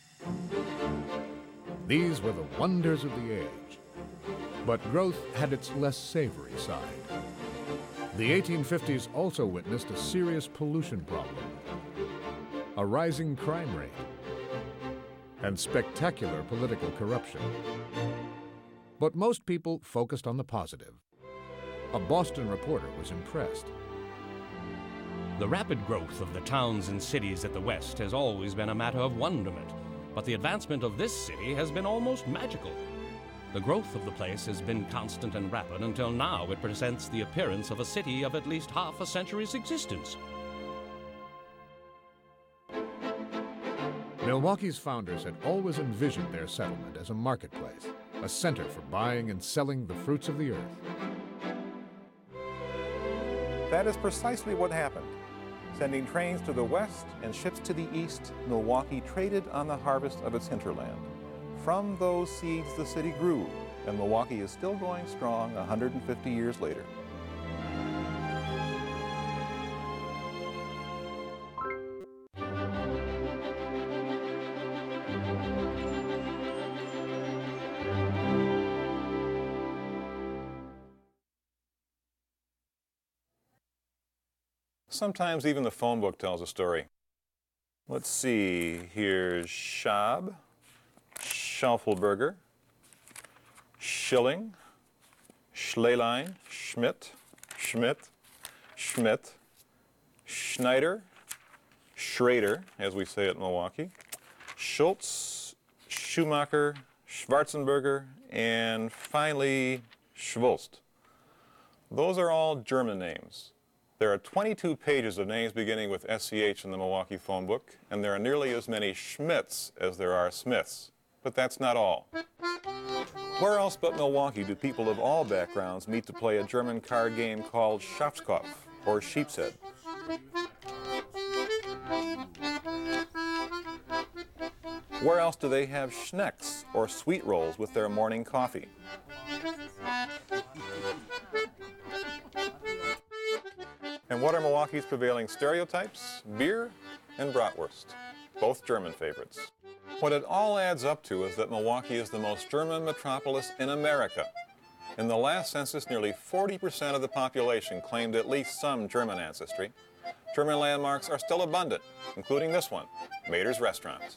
These were the wonders of the age, but growth had its less savory side. The 1850s also witnessed a serious pollution problem, a rising crime rate, and spectacular political corruption. But most people focused on the positive. A Boston reporter was impressed. The rapid growth of the towns and cities at the West has always been a matter of wonderment, but the advancement of this city has been almost magical. The growth of the place has been constant and rapid until now it presents the appearance of a city of at least half a century's existence. Milwaukee's founders had always envisioned their settlement as a marketplace, a center for buying and selling the fruits of the earth. That is precisely what happened. Sending trains to the west and ships to the east, Milwaukee traded on the harvest of its hinterland. From those seeds, the city grew, and Milwaukee is still going strong 150 years later. Sometimes even the phone book tells a story. Let's see, here's Schab, Schaufelberger, Schilling, Schlelein, Schmidt, Schmidt, Schneider, Schrader, as we say at Milwaukee, Schultz, Schumacher, Schwarzenberger, and finally Schwulst. Those are all German names. There are 22 pages of names beginning with SCH in the Milwaukee phone book, and there are nearly as many Schmidts as there are Smiths. But that's not all. Where else but Milwaukee do people of all backgrounds meet to play a German card game called Schafskopf, or Sheep's Head? Where else do they have Schnecks, or sweet rolls, with their morning coffee? And what are Milwaukee's prevailing stereotypes? Beer and bratwurst, both German favorites. What it all adds up to is that Milwaukee is the most German metropolis in America. In the last census, nearly 40% of the population claimed at least some German ancestry. German landmarks are still abundant, including this one, Mader's Restaurants.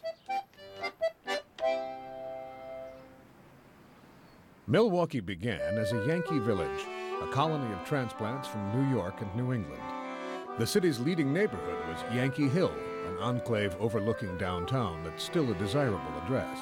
Milwaukee began as a Yankee village, a colony of transplants from New York and New England. The city's leading neighborhood was Yankee Hill, an enclave overlooking downtown that's still a desirable address.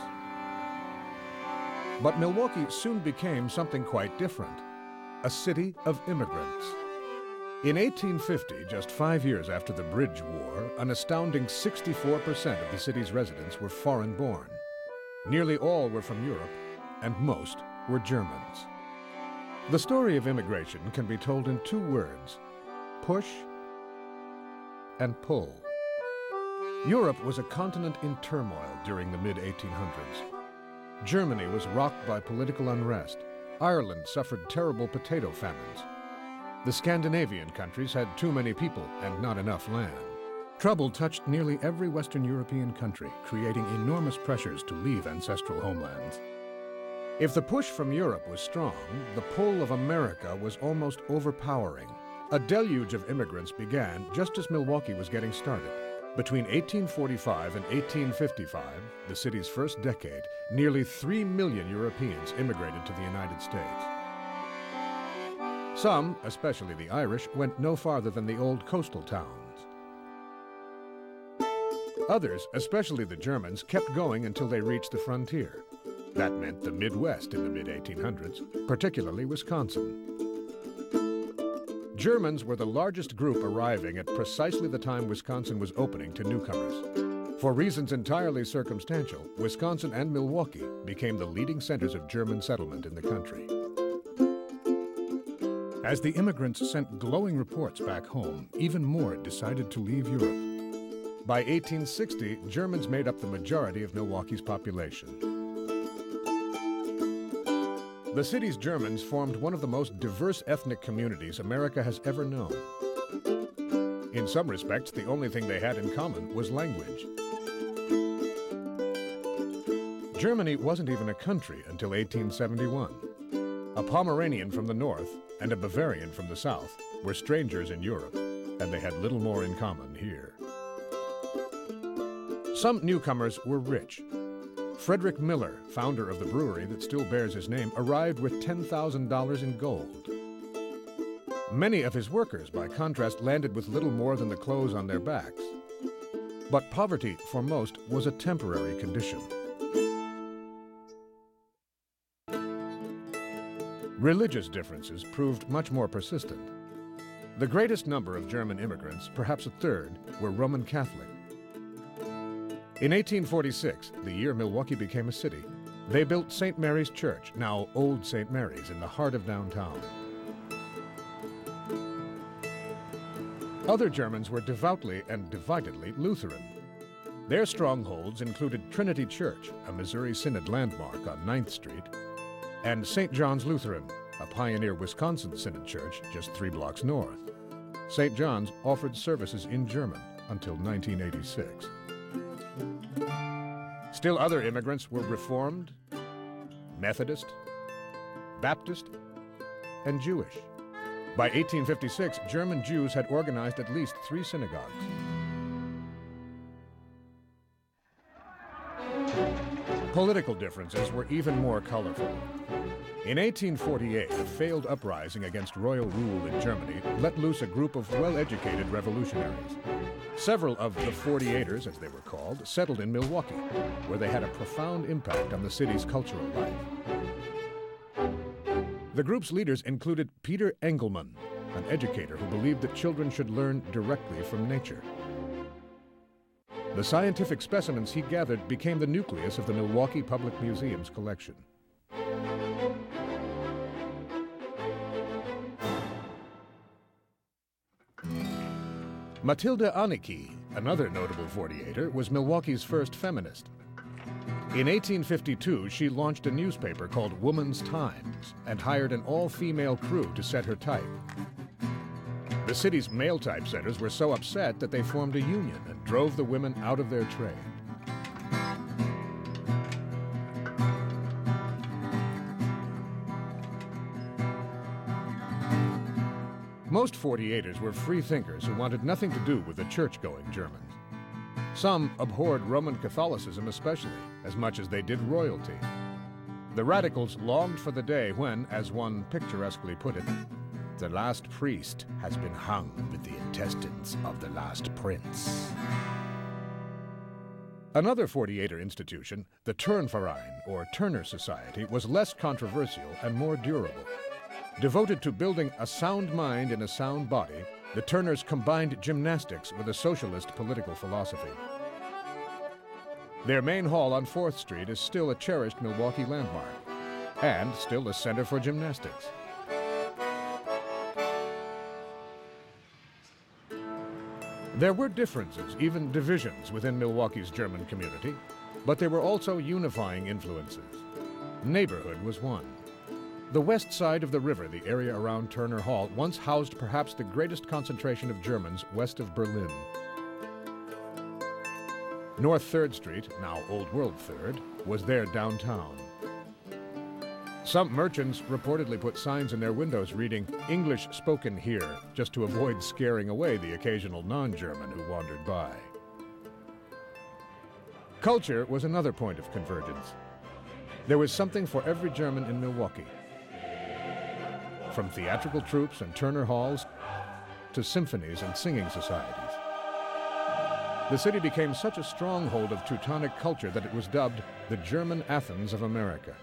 But Milwaukee soon became something quite different, a city of immigrants. In 1850, just 5 years after the Bridge War, an astounding 64% of the city's residents were foreign-born. Nearly all were from Europe, and most were Germans. The story of immigration can be told in two words: push and pull. Europe was a continent in turmoil during the mid-1800s. Germany was rocked by political unrest. Ireland suffered terrible potato famines. The Scandinavian countries had too many people and not enough land. Trouble touched nearly every Western European country, creating enormous pressures to leave ancestral homelands. If the push from Europe was strong, the pull of America was almost overpowering. A deluge of immigrants began just as Milwaukee was getting started. Between 1845 and 1855, the city's first decade, nearly 3 million Europeans immigrated to the United States. Some, especially the Irish, went no farther than the old coastal towns. Others, especially the Germans, kept going until they reached the frontier. That meant the Midwest in the mid-1800s, particularly Wisconsin. Germans were the largest group arriving at precisely the time Wisconsin was opening to newcomers. For reasons entirely circumstantial, Wisconsin and Milwaukee became the leading centers of German settlement in the country. As the immigrants sent glowing reports back home, even more decided to leave Europe. By 1860, Germans made up the majority of Milwaukee's population. The city's Germans formed one of the most diverse ethnic communities America has ever known. In some respects, the only thing they had in common was language. Germany wasn't even a country until 1871. A Pomeranian from the north and a Bavarian from the south were strangers in Europe, and they had little more in common here. Some newcomers were rich. Frederick Miller, founder of the brewery that still bears his name, arrived with $10,000 in gold. Many of his workers, by contrast, landed with little more than the clothes on their backs. But poverty, for most, was a temporary condition. Religious differences proved much more persistent. The greatest number of German immigrants, perhaps a third, were Roman Catholic. In 1846, the year Milwaukee became a city, they built St. Mary's Church, now Old St. Mary's, in the heart of downtown. Other Germans were devoutly and dividedly Lutheran. Their strongholds included Trinity Church, a Missouri Synod landmark on 9th Street, and St. John's Lutheran, a pioneer Wisconsin Synod church just 3 blocks north. St. John's offered services in German until 1986. Still other immigrants were Reformed, Methodist, Baptist, and Jewish. By 1856, German Jews had organized at least 3 synagogues. Political differences were even more colorful. In 1848, a failed uprising against royal rule in Germany let loose a group of well-educated revolutionaries. Several of the 48ers, as they were called, settled in Milwaukee, where they had a profound impact on the city's cultural life. The group's leaders included Peter Engelmann, an educator who believed that children should learn directly from nature. The scientific specimens he gathered became the nucleus of the Milwaukee Public Museum's collection. Matilda Aniki, another notable 48er, was Milwaukee's first feminist. In 1852, she launched a newspaper called Woman's Times and hired an all-female crew to set her type. The city's male typesetters were so upset that they formed a union and drove the women out of their trade. Most 48ers were free thinkers who wanted nothing to do with the church-going Germans. Some abhorred Roman Catholicism especially, as much as they did royalty. The radicals longed for the day when, as one picturesquely put it, the last priest has been hung with the intestines of the last prince. Another 48er institution, the Turnverein, or Turner Society, was less controversial and more durable. Devoted to building a sound mind in a sound body, the Turners combined gymnastics with a socialist political philosophy. Their main hall on 4th Street is still a cherished Milwaukee landmark, and still a center for gymnastics. There were differences, even divisions, within Milwaukee's German community, but there were also unifying influences. Neighborhood was one. The west side of the river, the area around Turner Hall, once housed perhaps the greatest concentration of Germans west of Berlin. North 3rd Street, now Old World 3rd, was their downtown. Some merchants reportedly put signs in their windows reading, "English spoken here," just to avoid scaring away the occasional non-German who wandered by. Culture was another point of convergence. There was something for every German in Milwaukee. From theatrical troupes and Turner halls to symphonies and singing societies. The city became such a stronghold of Teutonic culture that it was dubbed the German Athens of America.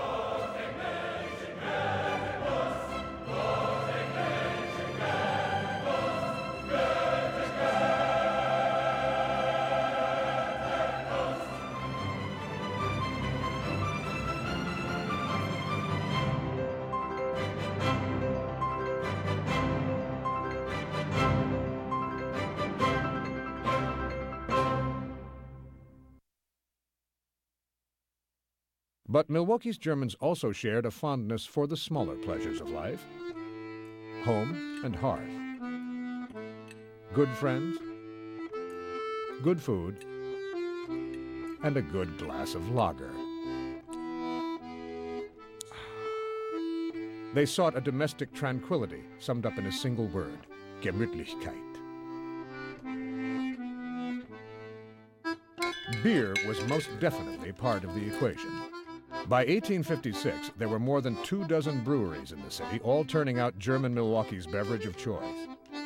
But Milwaukee's Germans also shared a fondness for the smaller pleasures of life. Home and hearth. Good friends, good food, and a good glass of lager. They sought a domestic tranquility, summed up in a single word, Gemütlichkeit. Beer was most definitely part of the equation. By 1856, there were more than 24 breweries in the city, all turning out German Milwaukee's beverage of choice.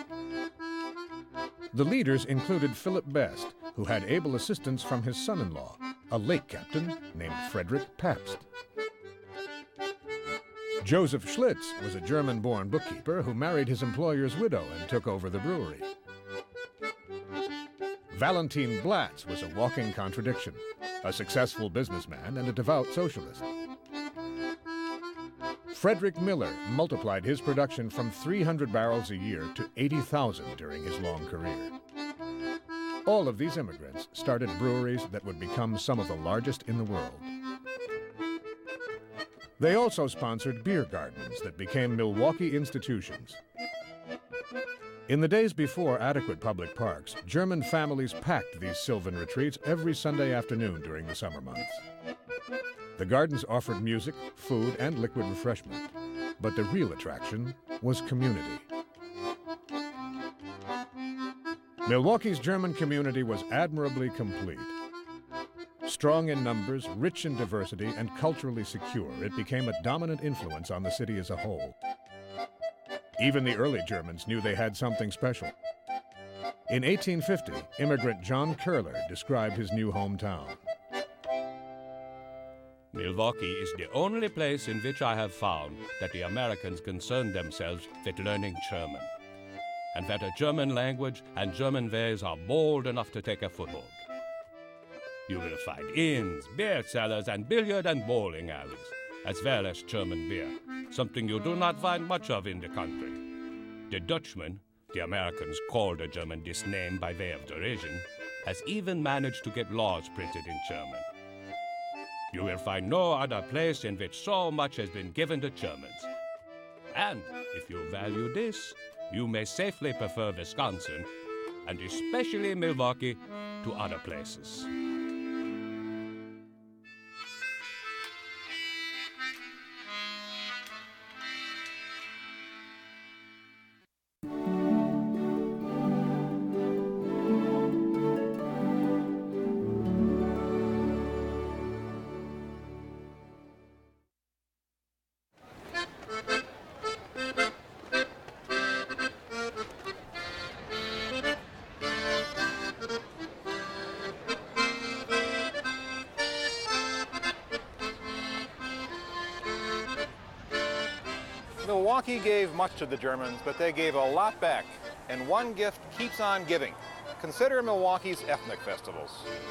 The leaders included Philip Best, who had able assistance from his son-in-law, a lake captain named Frederick Pabst. Joseph Schlitz was a German-born bookkeeper who married his employer's widow and took over the brewery. Valentin Blatz was a walking contradiction, a successful businessman and a devout socialist. Frederick Miller multiplied his production from 300 barrels a year to 80,000 during his long career. All of these immigrants started breweries that would become some of the largest in the world. They also sponsored beer gardens that became Milwaukee institutions. In the days before adequate public parks, German families packed these sylvan retreats every Sunday afternoon during the summer months. The gardens offered music, food, and liquid refreshment, but the real attraction was community. Milwaukee's German community was admirably complete. Strong in numbers, rich in diversity, and culturally secure, it became a dominant influence on the city as a whole. Even the early Germans knew they had something special. In 1850, immigrant John Curler described his new hometown. Milwaukee is the only place in which I have found that the Americans concern themselves with learning German, and that the German language and German ways are bold enough to take a foothold. You will find inns, beer cellars, and billiard and bowling alleys, as well as German beer, something you do not find much of in the country. The Dutchman, the Americans call the German this name by way of derision, has even managed to get laws printed in German. You will find no other place in which so much has been given to Germans. And if you value this, you may safely prefer Wisconsin, and especially Milwaukee, to other places. Milwaukee gave much to the Germans, but they gave a lot back, and one gift keeps on giving. Consider Milwaukee's ethnic festivals.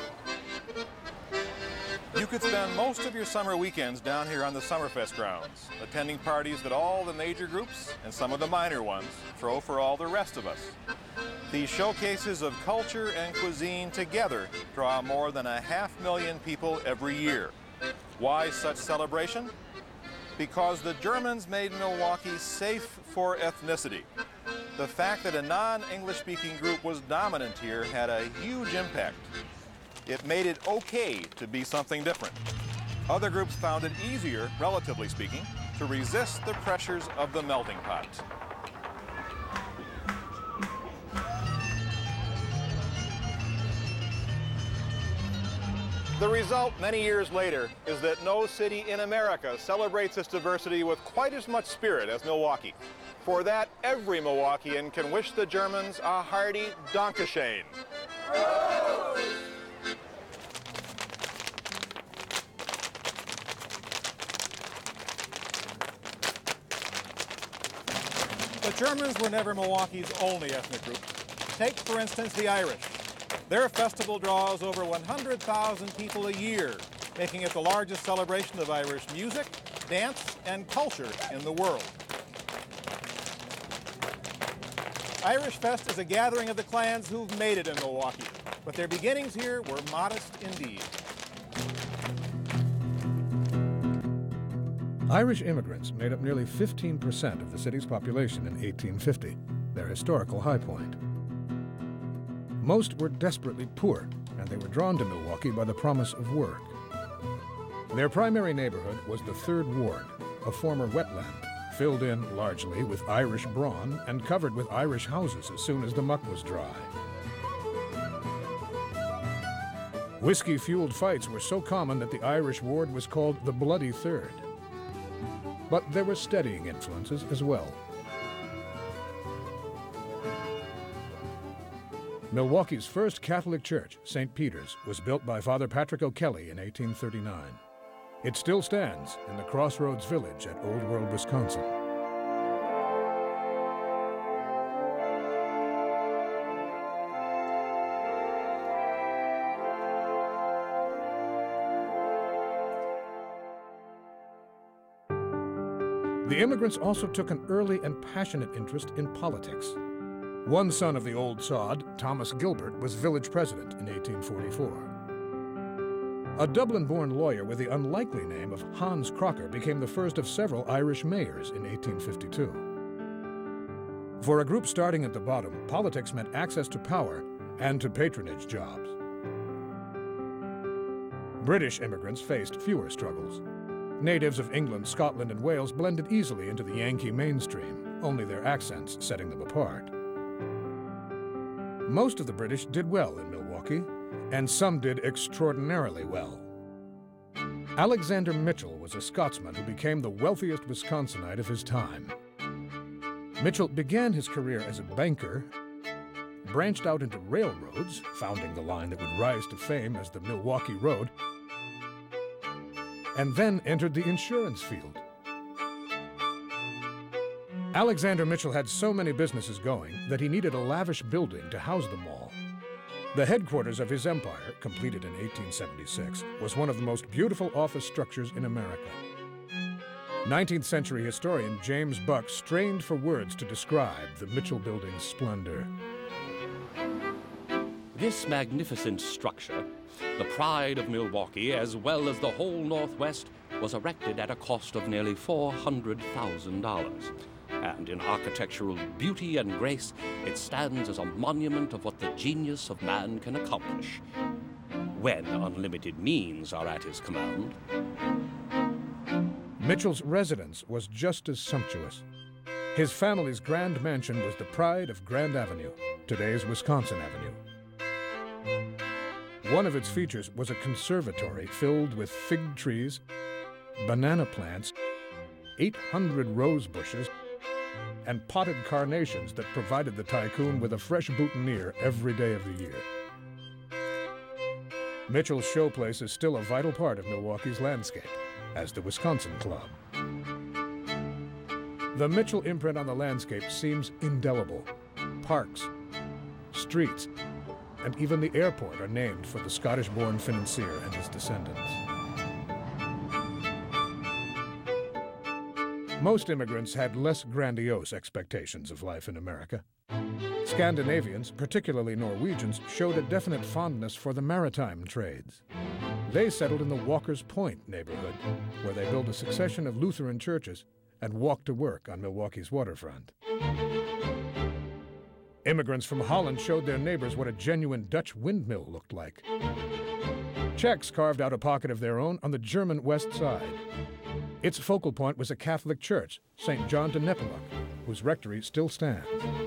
You could spend most of your summer weekends down here on the Summerfest grounds, attending parties that all the major groups and some of the minor ones throw for all the rest of us. These showcases of culture and cuisine together draw more than 500,000 people every year. Why such celebration? Because the Germans made Milwaukee safe for ethnicity. The fact that a non-English speaking group was dominant here had a huge impact. It made it okay to be something different. Other groups found it easier, relatively speaking, to resist the pressures of the melting pot. The result many years later is that no city in America celebrates its diversity with quite as much spirit as Milwaukee. For that, every Milwaukeean can wish the Germans a hearty Dankeschön. The Germans were never Milwaukee's only ethnic group. Take, for instance, the Irish. Their festival draws over 100,000 people a year, making it the largest celebration of Irish music, dance, and culture in the world. Irish Fest is a gathering of the clans who've made it in Milwaukee, but their beginnings here were modest indeed. Irish immigrants made up nearly 15% of the city's population in 1850, their historical high point. Most were desperately poor, and they were drawn to Milwaukee by the promise of work. Their primary neighborhood was the Third Ward, a former wetland, filled in largely with Irish brawn and covered with Irish houses as soon as the muck was dry. Whiskey-fueled fights were so common that the Irish ward was called the Bloody Third. But there were steadying influences as well. Milwaukee's first Catholic church, St. Peter's, was built by Father Patrick O'Kelly in 1839. It still stands in the Crossroads Village at Old World, Wisconsin. The immigrants also took an early and passionate interest in politics. One son of the old sod, Thomas Gilbert, was village president in 1844. A Dublin-born lawyer with the unlikely name of Hans Crocker became the first of several Irish mayors in 1852. For a group starting at the bottom, politics meant access to power and to patronage jobs. British immigrants faced fewer struggles. Natives of England, Scotland, and Wales blended easily into the Yankee mainstream, only their accents setting them apart. Most of the British did well in Milwaukee, and some did extraordinarily well. Alexander Mitchell was a Scotsman who became the wealthiest Wisconsinite of his time. Mitchell began his career as a banker, branched out into railroads, founding the line that would rise to fame as the Milwaukee Road, and then entered the insurance field. Alexander Mitchell had so many businesses going that he needed a lavish building to house them all. The headquarters of his empire, completed in 1876, was one of the most beautiful office structures in America. 19th century historian James Buck strained for words to describe the Mitchell Building's splendor. This magnificent structure, the pride of Milwaukee as well as the whole Northwest, was erected at a cost of nearly $400,000. And in architectural beauty and grace, it stands as a monument of what the genius of man can accomplish when unlimited means are at his command. Mitchell's residence was just as sumptuous. His family's grand mansion was the pride of Grand Avenue, today's Wisconsin Avenue. One of its features was a conservatory filled with fig trees, banana plants, 800 rose bushes, and potted carnations that provided the tycoon with a fresh boutonniere every day of the year. Mitchell's showplace is still a vital part of Milwaukee's landscape, as the Wisconsin Club. The Mitchell imprint on the landscape seems indelible. Parks, streets, and even the airport are named for the Scottish-born financier and his descendants. Most immigrants had less grandiose expectations of life in America. Scandinavians, particularly Norwegians, showed a definite fondness for the maritime trades. They settled in the Walker's Point neighborhood, where they built a succession of Lutheran churches and walked to work on Milwaukee's waterfront. Immigrants from Holland showed their neighbors what a genuine Dutch windmill looked like. Czechs carved out a pocket of their own on the German west side. Its focal point was a Catholic church, St. John de Nepomuk, whose rectory still stands.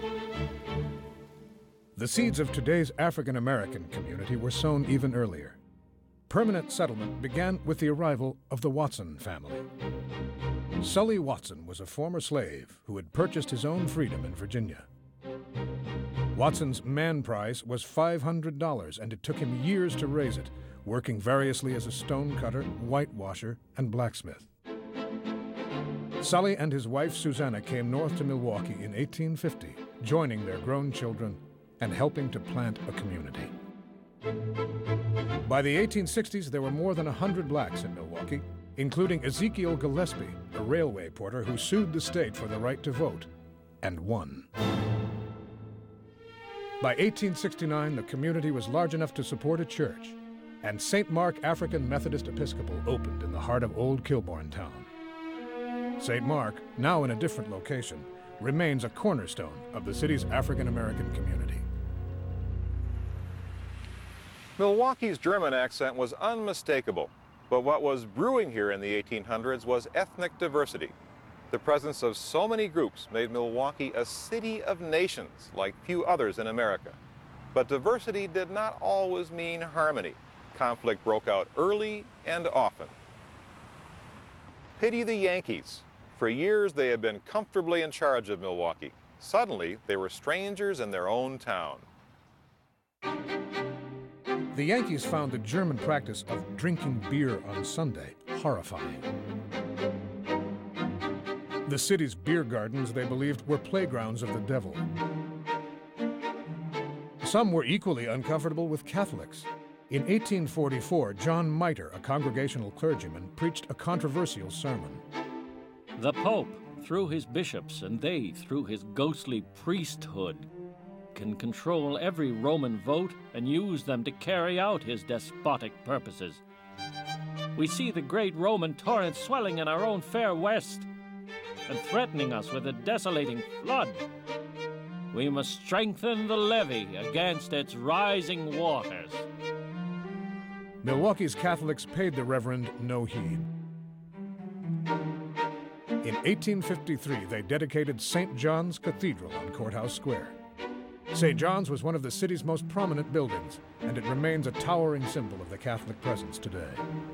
The seeds of today's African-American community were sown even earlier. Permanent settlement began with the arrival of the Watson family. Sully Watson was a former slave who had purchased his own freedom in Virginia. Watson's man price was $500, and it took him years to raise it, working variously as a stone cutter, whitewasher, and blacksmith. Sully and his wife Susanna came north to Milwaukee in 1850, joining their grown children and helping to plant a community. By the 1860s, there were more than 100 blacks in Milwaukee, including Ezekiel Gillespie, a railway porter who sued the state for the right to vote, and won. By 1869, the community was large enough to support a church, and St. Mark African Methodist Episcopal opened in the heart of Old Kilbourne town. St. Mark, now in a different location, remains a cornerstone of the city's African-American community. Milwaukee's German accent was unmistakable, but what was brewing here in the 1800s was ethnic diversity. The presence of so many groups made Milwaukee a city of nations like few others in America. But diversity did not always mean harmony. Conflict broke out early and often. Pity the Yankees. For years they had been comfortably in charge of Milwaukee. Suddenly they were strangers in their own town. The Yankees found the German practice of drinking beer on Sunday horrifying. The city's beer gardens, they believed, were playgrounds of the devil. Some were equally uncomfortable with Catholics. In 1844, John Miter, a Congregational clergyman, preached a controversial sermon. The Pope, through his bishops, and they, through his ghostly priesthood, can control every Roman vote and use them to carry out his despotic purposes. We see the great Roman torrent swelling in our own fair west and threatening us with a desolating flood. We must strengthen the levee against its rising waters. Milwaukee's Catholics paid the Reverend no heed. In 1853, they dedicated St. John's Cathedral on Courthouse Square. St. John's was one of the city's most prominent buildings, and it remains a towering symbol of the Catholic presence today.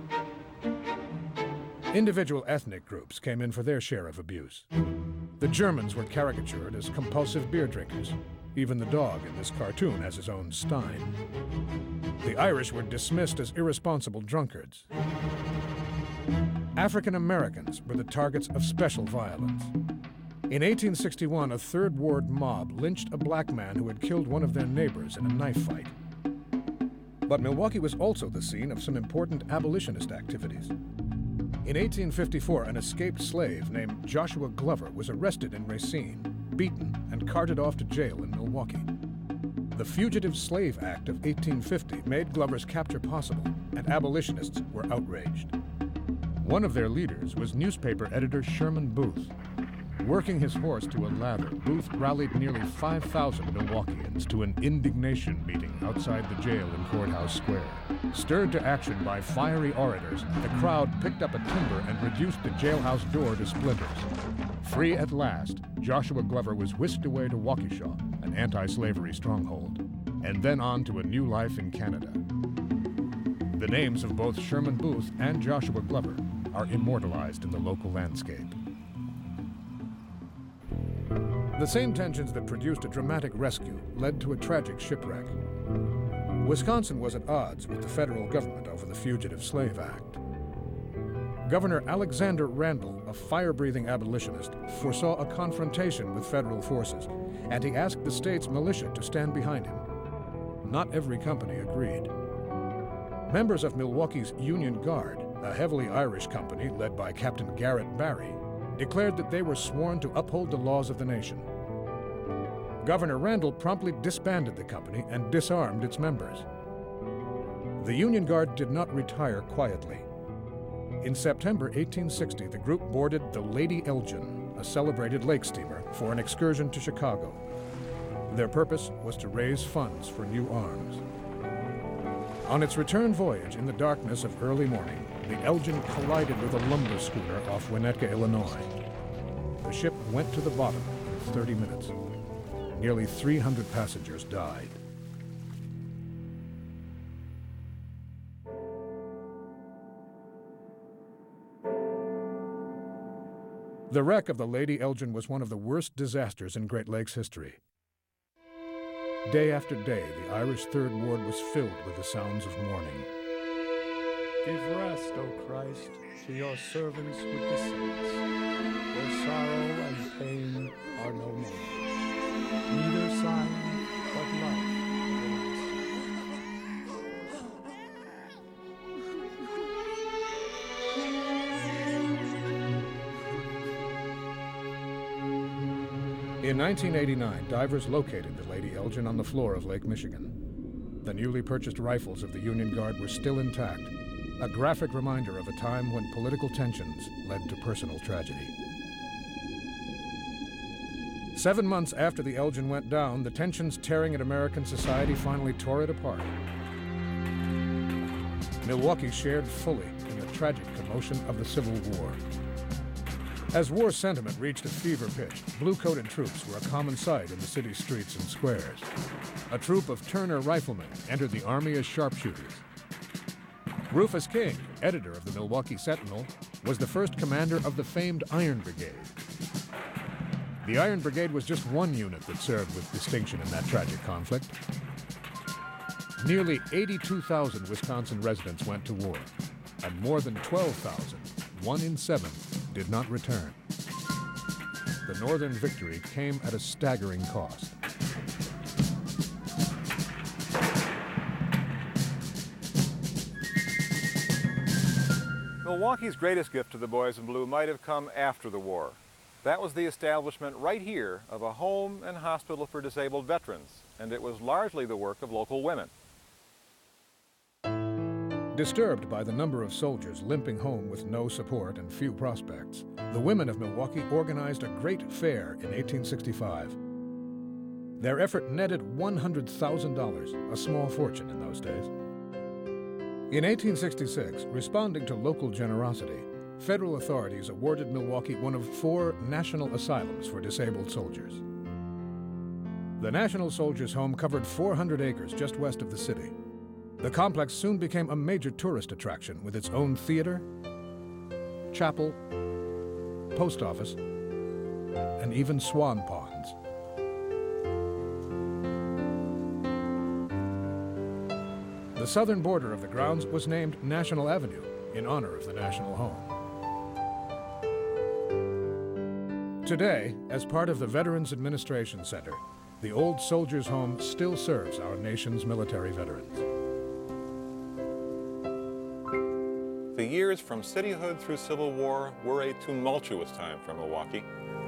Individual ethnic groups came in for their share of abuse. The Germans were caricatured as compulsive beer drinkers. Even the dog in this cartoon has his own Stein. The Irish were dismissed as irresponsible drunkards. African Americans were the targets of special violence. In 1861, a Third Ward mob lynched a black man who had killed one of their neighbors in a knife fight. But Milwaukee was also the scene of some important abolitionist activities. In 1854, an escaped slave named Joshua Glover was arrested in Racine, beaten, and carted off to jail in Milwaukee. The Fugitive Slave Act of 1850 made Glover's capture possible, and abolitionists were outraged. One of their leaders was newspaper editor Sherman Booth. Working his horse to a lather, Booth rallied nearly 5,000 Milwaukeeans to an indignation meeting outside the jail in Courthouse Square. Stirred to action by fiery orators, the crowd picked up a timber and reduced the jailhouse door to splinters. Free at last, Joshua Glover was whisked away to Waukesha, an anti-slavery stronghold, and then on to a new life in Canada. The names of both Sherman Booth and Joshua Glover are immortalized in the local landscape. The same tensions that produced a dramatic rescue led to a tragic shipwreck. Wisconsin was at odds with the federal government over the Fugitive Slave Act. Governor Alexander Randall, a fire-breathing abolitionist, foresaw a confrontation with federal forces, and he asked the state's militia to stand behind him. Not every company agreed. Members of Milwaukee's Union Guard, a heavily Irish company led by Captain Garrett Barry, declared that they were sworn to uphold the laws of the nation. Governor Randall promptly disbanded the company and disarmed its members. The Union Guard did not retire quietly. In September 1860, the group boarded the Lady Elgin, a celebrated lake steamer, for an excursion to Chicago. Their purpose was to raise funds for new arms. On its return voyage in the darkness of early morning, the Elgin collided with a lumber schooner off Winnetka, Illinois. The ship went to the bottom in 30 minutes. Nearly 300 passengers died. The wreck of the Lady Elgin was one of the worst disasters in Great Lakes history. Day after day, the Irish Third Ward was filled with the sounds of mourning. Give rest, O Christ, to your servants with the saints, where sorrow and pain are no more, neither sign but life. In 1989, divers located the Lady Elgin on the floor of Lake Michigan. The newly purchased rifles of the Union Guard were still intact, a graphic reminder of a time when political tensions led to personal tragedy. 7 months after the Elgin went down, the tensions tearing at American society finally tore it apart. Milwaukee shared fully in the tragic commotion of the Civil War. As war sentiment reached a fever pitch, blue-coated troops were a common sight in the city's streets and squares. A troop of Turner riflemen entered the Army as sharpshooters. Rufus King, editor of the Milwaukee Sentinel, was the first commander of the famed Iron Brigade. The Iron Brigade was just one unit that served with distinction in that tragic conflict. Nearly 82,000 Wisconsin residents went to war, and more than 12,000, 1 in 7, did not return. The Northern victory came at a staggering cost. Milwaukee's greatest gift to the Boys in Blue might have come after the war. That was the establishment right here of a home and hospital for disabled veterans, and it was largely the work of local women. Disturbed by the number of soldiers limping home with no support and few prospects, the women of Milwaukee organized a great fair in 1865. Their effort netted $100,000, a small fortune in those days. In 1866, responding to local generosity, federal authorities awarded Milwaukee one of 4 national asylums for disabled soldiers. The National Soldiers' Home covered 400 acres just west of the city. The complex soon became a major tourist attraction with its own theater, chapel, post office, and even swan ponds. The southern border of the grounds was named National Avenue in honor of the National Home. Today, as part of the Veterans Administration Center, the old Soldiers' Home still serves our nation's military veterans. The years from cityhood through Civil War were a tumultuous time for Milwaukee.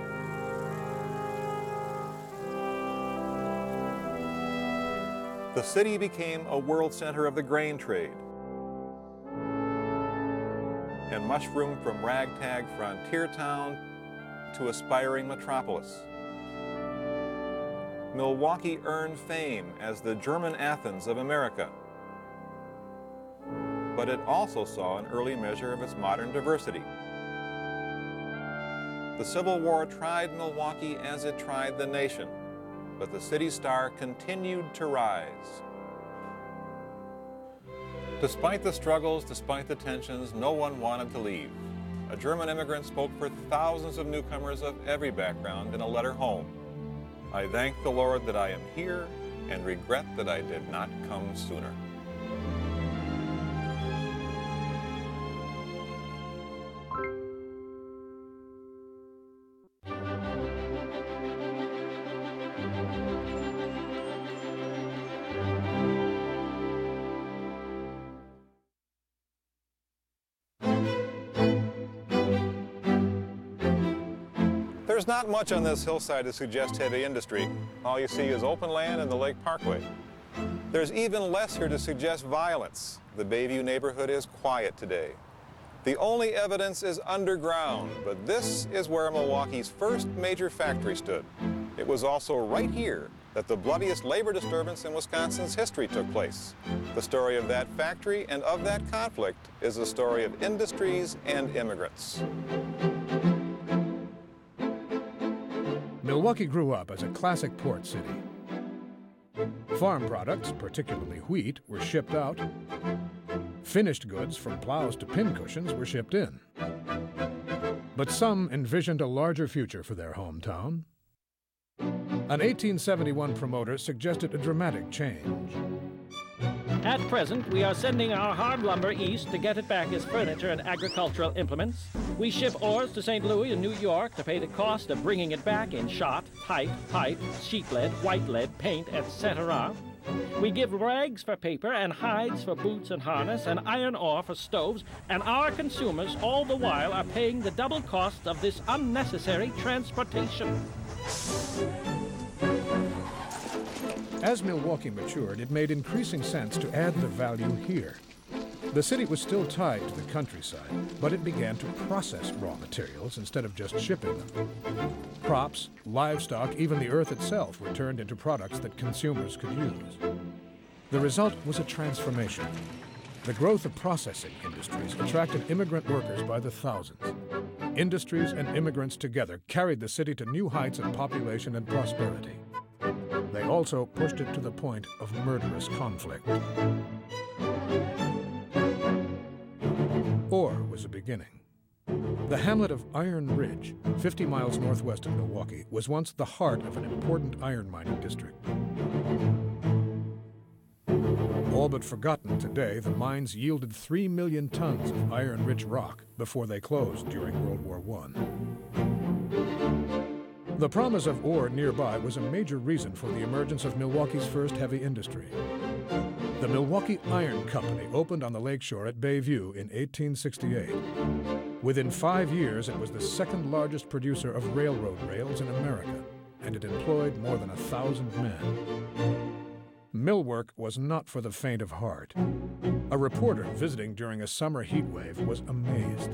The city became a world center of the grain trade and mushroomed from ragtag frontier town to aspiring metropolis. Milwaukee earned fame as the German Athens of America, but it also saw an early measure of its modern diversity. The Civil War tried Milwaukee as it tried the nation, but the city star continued to rise. Despite the struggles, despite the tensions, no one wanted to leave. A German immigrant spoke for thousands of newcomers of every background in a letter home. I thank the Lord that I am here and regret that I did not come sooner. There's not much on this hillside to suggest heavy industry. All you see is open land and the Lake Parkway. There's even less here to suggest violence. The Bayview neighborhood is quiet today. The only evidence is underground, but this is where Milwaukee's first major factory stood. It was also right here that the bloodiest labor disturbance in Wisconsin's history took place. The story of that factory and of that conflict is a story of industries and immigrants. Milwaukee grew up as a classic port city. Farm products, particularly wheat, were shipped out. Finished goods, from plows to pincushions, were shipped in. But some envisioned a larger future for their hometown. An 1871 promoter suggested a dramatic change. At present, we are sending our hard lumber east to get it back as furniture and agricultural implements. We ship ores to St. Louis and New York to pay the cost of bringing it back in shot, type, pipe, sheet lead, white lead, paint, etc. We give rags for paper and hides for boots and harness and iron ore for stoves, and our consumers all the while are paying the double cost of this unnecessary transportation. As Milwaukee matured, it made increasing sense to add the value here. The city was still tied to the countryside, but it began to process raw materials instead of just shipping them. Crops, livestock, even the earth itself were turned into products that consumers could use. The result was a transformation. The growth of processing industries attracted immigrant workers by the thousands. Industries and immigrants together carried the city to new heights of population and prosperity. They also pushed it to the point of murderous conflict. Ore was a beginning. The hamlet of Iron Ridge, 50 miles northwest of Milwaukee, was once the heart of an important iron mining district. All but forgotten today, the mines yielded 3 million tons of iron-rich rock before they closed during World War I. The promise of ore nearby was a major reason for the emergence of Milwaukee's first heavy industry. The Milwaukee Iron Company opened on the lakeshore at Bayview in 1868. Within 5 years, it was the second largest producer of railroad rails in America, and it employed more than 1,000 men. Mill work was not for the faint of heart. A reporter visiting during a summer heat wave was amazed.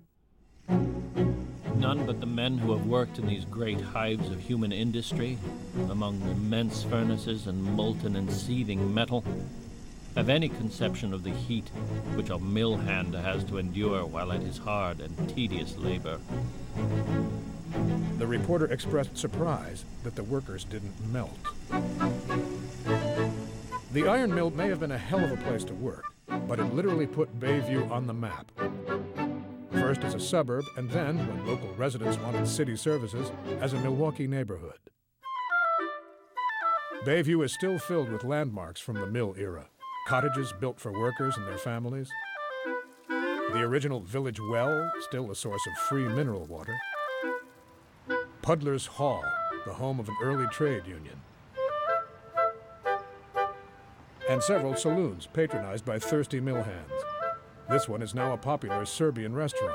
None but the men who have worked in these great hives of human industry, among immense furnaces and molten and seething metal, have any conception of the heat which a mill hand has to endure while at his hard and tedious labor. The reporter expressed surprise that the workers didn't melt. The iron mill may have been a hell of a place to work, but it literally put Bayview on the map. First as a suburb, and then, when local residents wanted city services, as a Milwaukee neighborhood. Bayview is still filled with landmarks from the mill era. Cottages built for workers and their families. The original village well, still a source of free mineral water. Puddler's Hall, the home of an early trade union. And several saloons patronized by thirsty mill hands. This one is now a popular Serbian restaurant.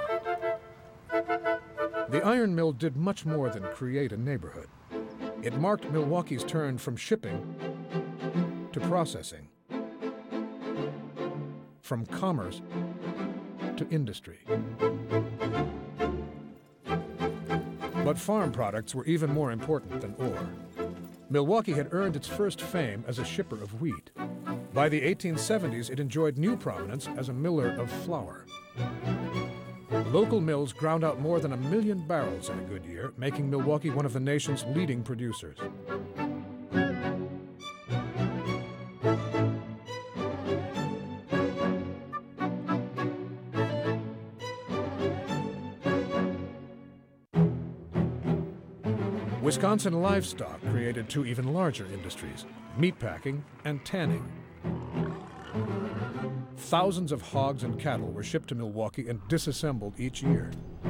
The iron mill did much more than create a neighborhood. It marked Milwaukee's turn from shipping to processing, from commerce to industry. But farm products were even more important than ore. Milwaukee had earned its first fame as a shipper of wheat. By the 1870s, it enjoyed new prominence as a miller of flour. Local mills ground out more than 1 million barrels in a good year, making Milwaukee one of the nation's leading producers. Wisconsin livestock created two even larger industries, meatpacking and tanning. Thousands of hogs and cattle were shipped to Milwaukee and disassembled each year.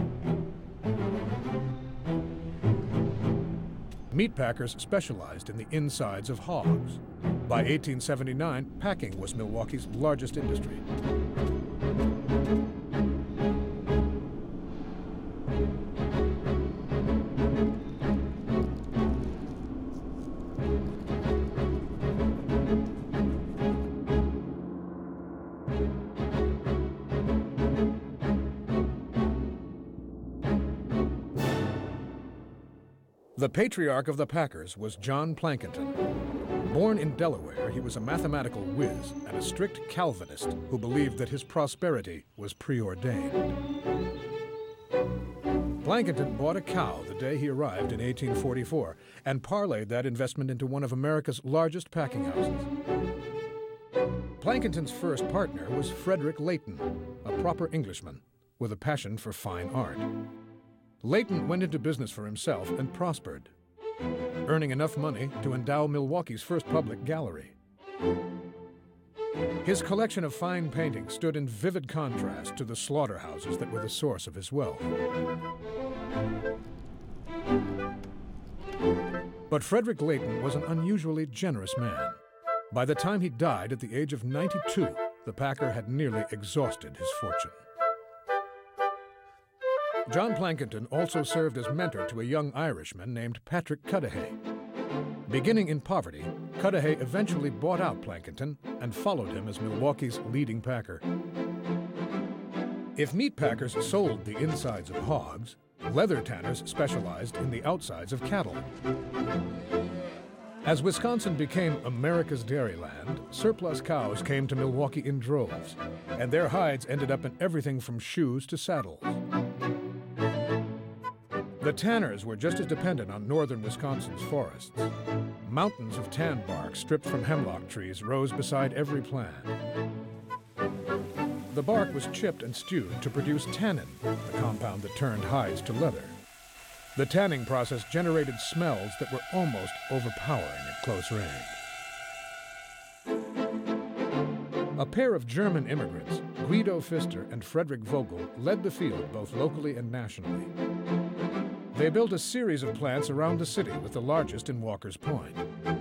Meatpackers specialized in the insides of hogs. By 1879, packing was Milwaukee's largest industry. The patriarch of the Packers was John Plankinton. Born in Delaware, he was a mathematical whiz and a strict Calvinist who believed that his prosperity was preordained. Plankinton bought a cow the day he arrived in 1844 and parlayed that investment into one of America's largest packing houses. Plankinton's first partner was Frederick Leighton, a proper Englishman with a passion for fine art. Leighton went into business for himself and prospered, earning enough money to endow Milwaukee's first public gallery. His collection of fine paintings stood in vivid contrast to the slaughterhouses that were the source of his wealth. But Frederick Leighton was an unusually generous man. By the time he died at the age of 92, the packer had nearly exhausted his fortune. John Plankinton also served as mentor to a young Irishman named Patrick Cudahy. Beginning in poverty, Cudahy eventually bought out Plankinton and followed him as Milwaukee's leading packer. If meat packers sold the insides of hogs, leather tanners specialized in the outsides of cattle. As Wisconsin became America's dairyland, surplus cows came to Milwaukee in droves, and their hides ended up in everything from shoes to saddles. The tanners were just as dependent on northern Wisconsin's forests. Mountains of tan bark stripped from hemlock trees rose beside every plant. The bark was chipped and stewed to produce tannin, the compound that turned hides to leather. The tanning process generated smells that were almost overpowering at close range. A pair of German immigrants, Guido Pfister and Frederick Vogel, led the field both locally and nationally. They built a series of plants around the city, with the largest in Walker's Point.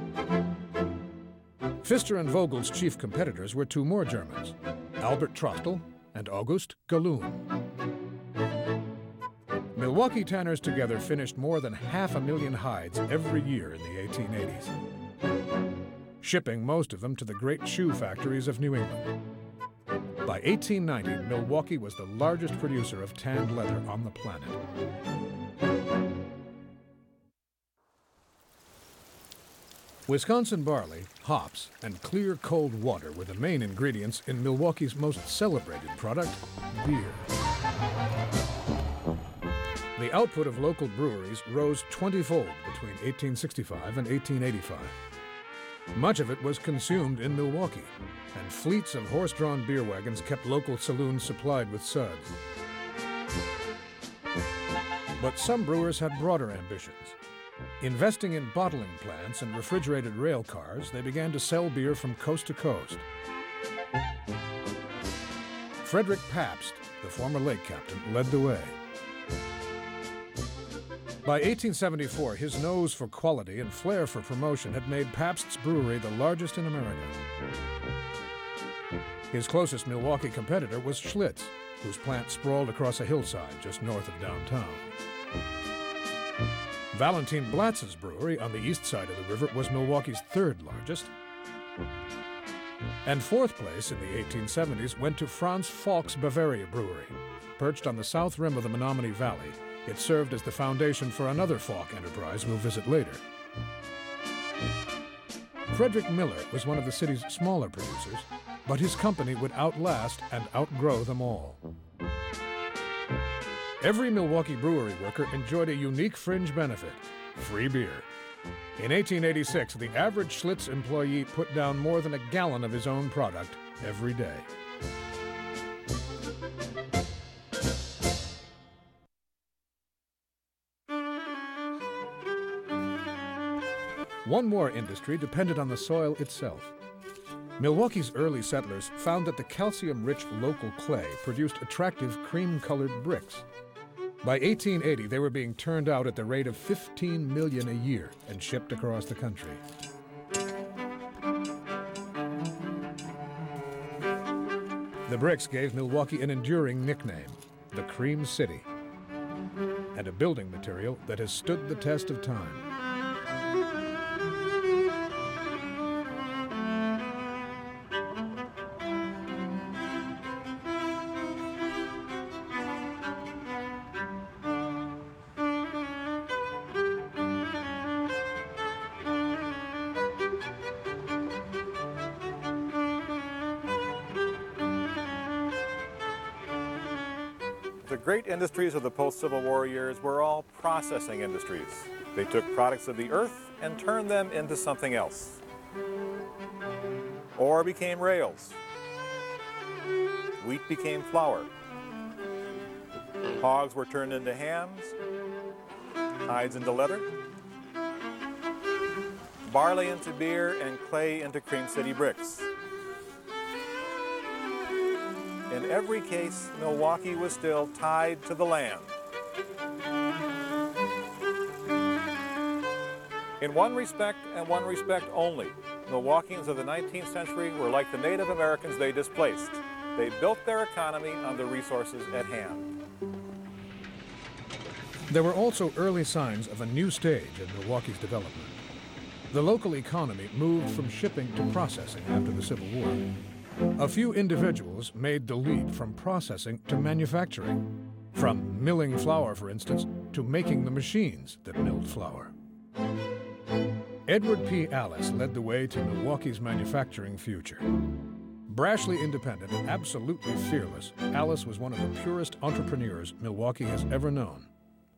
Pfister and Vogel's chief competitors were two more Germans, Albert Trostel and August Galloon. Milwaukee tanners together finished more than 500,000 hides every year in the 1880s, shipping most of them to the great shoe factories of New England. By 1890, Milwaukee was the largest producer of tanned leather on the planet. Wisconsin barley, hops, and clear cold water were the main ingredients in Milwaukee's most celebrated product, beer. The output of local breweries rose 20-fold between 1865 and 1885. Much of it was consumed in Milwaukee, and fleets of horse-drawn beer wagons kept local saloons supplied with suds. But some brewers had broader ambitions. Investing in bottling plants and refrigerated rail cars, they began to sell beer from coast to coast. Frederick Pabst, the former lake captain, led the way. By 1874, his nose for quality and flair for promotion had made Pabst's brewery the largest in America. His closest Milwaukee competitor was Schlitz, whose plant sprawled across a hillside just north of downtown. Valentin Blatz's brewery on the east side of the river was Milwaukee's third largest. And fourth place in the 1870s went to Franz Falk's Bavaria Brewery. Perched on the south rim of the Menominee Valley, it served as the foundation for another Falk enterprise we'll visit later. Frederick Miller was one of the city's smaller producers, but his company would outlast and outgrow them all. Every Milwaukee brewery worker enjoyed a unique fringe benefit: free beer. In 1886, the average Schlitz employee put down more than a gallon of his own product every day. One more industry depended on the soil itself. Milwaukee's early settlers found that the calcium-rich local clay produced attractive cream-colored bricks. By 1880, they were being turned out at the rate of 15 million a year and shipped across the country. The bricks gave Milwaukee an enduring nickname, the Cream City, and a building material that has stood the test of time. The great industries of the post-Civil War years were all processing industries. They took products of the earth and turned them into something else. Ore became rails. Wheat became flour. Hogs were turned into hams, hides into leather, barley into beer, and clay into Cream City bricks. In every case, Milwaukee was still tied to the land. In one respect, and one respect only, Milwaukeeans of the 19th century were like the Native Americans they displaced. They built their economy on the resources at hand. There were also early signs of a new stage in Milwaukee's development. The local economy moved from shipping to processing after the Civil War. A few individuals made the leap from processing to manufacturing, from milling flour, for instance, to making the machines that milled flour. Edward P. Allis led the way to Milwaukee's manufacturing future. Brashly independent and absolutely fearless, Allis was one of the purest entrepreneurs Milwaukee has ever known.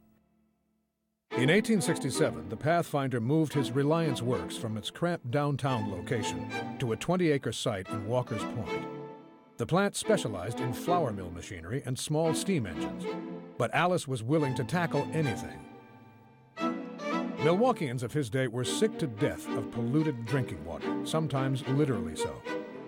In 1867, the Pathfinder moved his Reliance Works from its cramped downtown location to a 20-acre site in Walker's Point. The plant specialized in flour mill machinery and small steam engines, but Allis was willing to tackle anything. Milwaukeeans of his day were sick to death of polluted drinking water, sometimes literally so.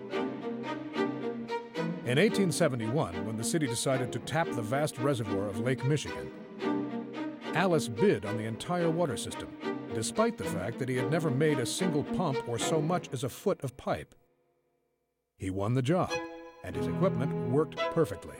In 1871, when the city decided to tap the vast reservoir of Lake Michigan, Allis bid on the entire water system, despite the fact that he had never made a single pump or so much as a foot of pipe. He won the job, and his equipment worked perfectly.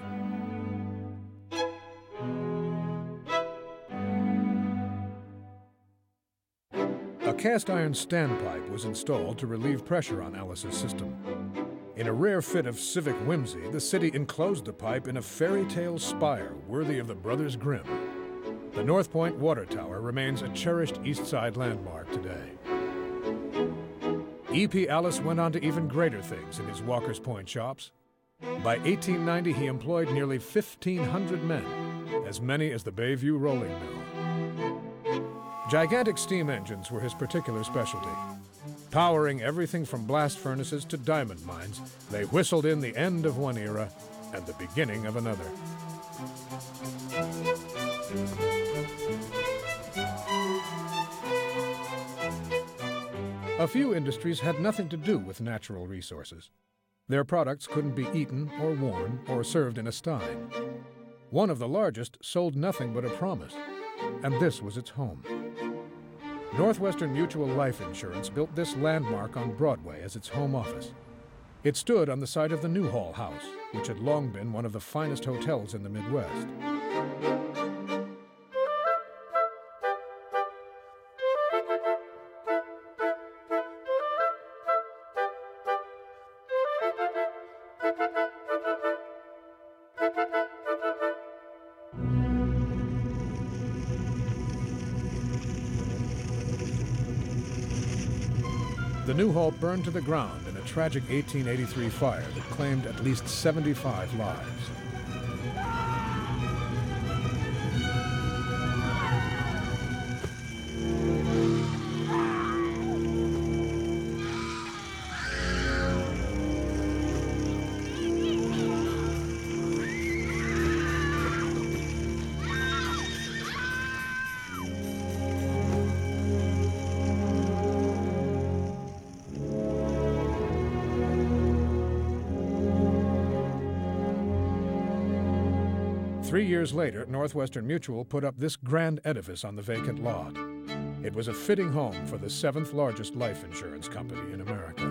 A cast-iron standpipe was installed to relieve pressure on Allis's system. In a rare fit of civic whimsy, the city enclosed the pipe in a fairy tale spire worthy of the Brothers Grimm. The North Point Water Tower remains a cherished East Side landmark today. E.P. Allis went on to even greater things in his Walker's Point shops. By 1890, he employed nearly 1,500 men, as many as the Bayview Rolling Mill. Gigantic steam engines were his particular specialty. Powering everything from blast furnaces to diamond mines, they whistled in the end of one era and the beginning of another. A few industries had nothing to do with natural resources. Their products couldn't be eaten or worn or served in a stein. One of the largest sold nothing but a promise, and this was its home. Northwestern Mutual Life Insurance built this landmark on Broadway as its home office. It stood on the site of the Newhall House, which had long been one of the finest hotels in the Midwest. The Newhall burned to the ground in a tragic 1883 fire that claimed at least 75 lives. Three years later, Northwestern Mutual put up this grand edifice on the vacant lot. It was a fitting home for the 7th largest life insurance company in America.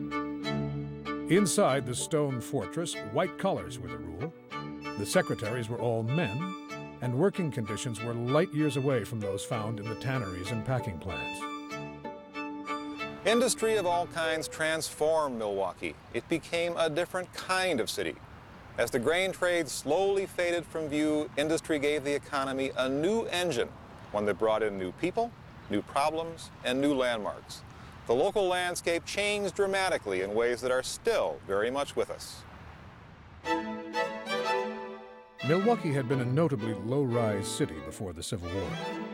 Inside the stone fortress, white collars were the rule. The secretaries were all men, and working conditions were light years away from those found in the tanneries and packing plants. Industry of all kinds transformed Milwaukee. It became a different kind of city. As the grain trade slowly faded from view, industry gave the economy a new engine, one that brought in new people, new problems, and new landmarks. The local landscape changed dramatically in ways that are still very much with us. Milwaukee had been a notably low-rise city before the Civil War.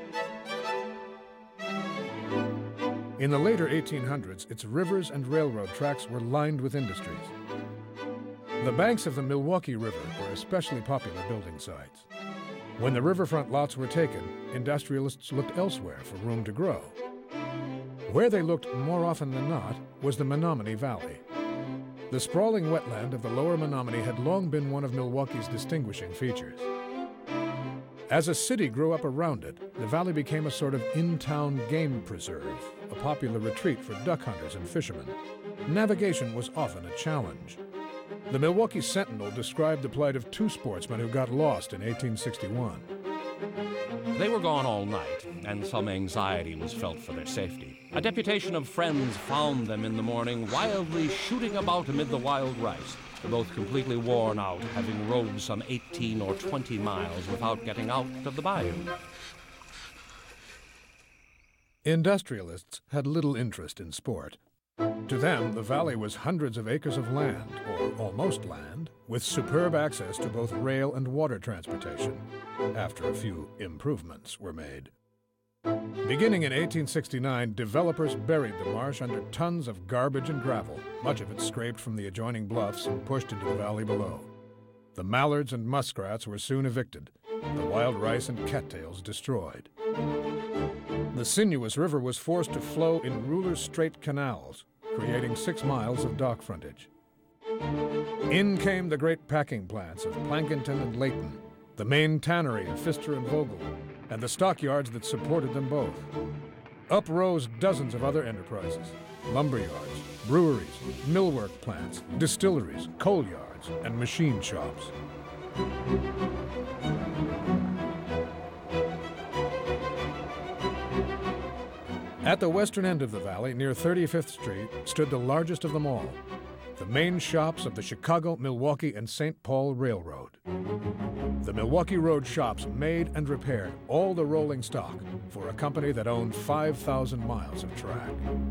In the later 1800s, its rivers and railroad tracks were lined with industries. The banks of the Milwaukee River were especially popular building sites. When the riverfront lots were taken, industrialists looked elsewhere for room to grow. Where they looked more often than not was the Menominee Valley. The sprawling wetland of the lower Menominee had long been one of Milwaukee's distinguishing features. As a city grew up around it, the valley became a sort of in-town game preserve, a popular retreat for duck hunters and fishermen. Navigation was often a challenge. The Milwaukee Sentinel described the plight of two sportsmen who got lost in 1861. They were gone all night, and some anxiety was felt for their safety. A deputation of friends found them in the morning, wildly shooting about amid the wild rice. They're both completely worn out, having rowed some 18 or 20 miles without getting out of the bayou. Industrialists had little interest in sport. To them, the valley was hundreds of acres of land, or almost land, with superb access to both rail and water transportation, after a few improvements were made. Beginning in 1869, developers buried the marsh under tons of garbage and gravel, much of it scraped from the adjoining bluffs and pushed into the valley below. The mallards and muskrats were soon evicted, the wild rice and cattails destroyed. The sinuous river was forced to flow in ruler straight canals, creating 6 miles of dock frontage. In came the great packing plants of Plankinton and Layton, the main tannery of Pfister and Vogel, and the stockyards that supported them both. Up rose dozens of other enterprises: lumber yards, breweries, millwork plants, distilleries, coal yards, and machine shops. At the western end of the valley, near 35th Street, stood the largest of them all, the main shops of the Chicago, Milwaukee, and St. Paul Railroad. The Milwaukee Road shops made and repaired all the rolling stock for a company that owned 5,000 miles of track.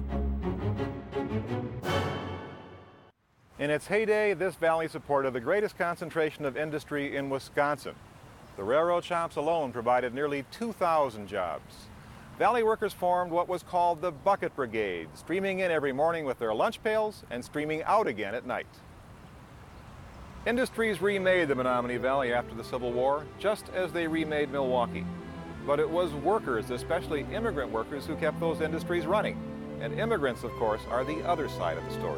In its heyday, this valley supported the greatest concentration of industry in Wisconsin. The railroad shops alone provided nearly 2,000 jobs. Valley workers formed what was called the Bucket Brigade, streaming in every morning with their lunch pails and streaming out again at night. Industries remade the Menominee Valley after the Civil War, just as they remade Milwaukee. But it was workers, especially immigrant workers, who kept those industries running. And immigrants, of course, are the other side of the story.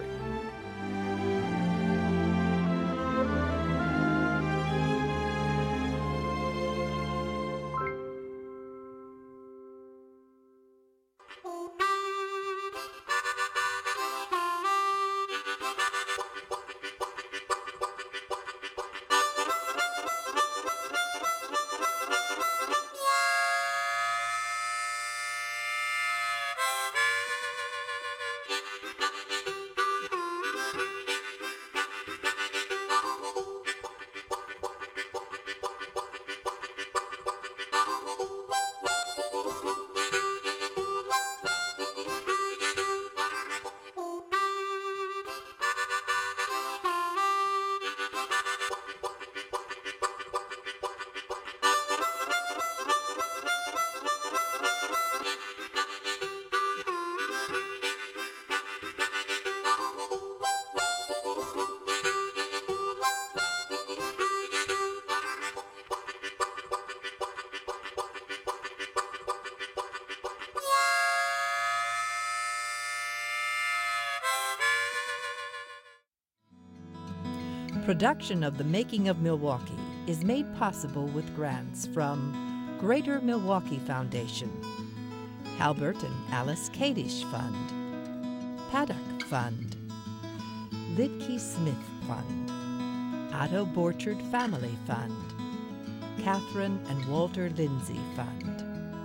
Production of The Making of Milwaukee is made possible with grants from Greater Milwaukee Foundation, Halbert and Alice Kadish Fund, Paddock Fund, Lidkey Smith Fund, Otto Borchard Family Fund, Catherine and Walter Lindsay Fund,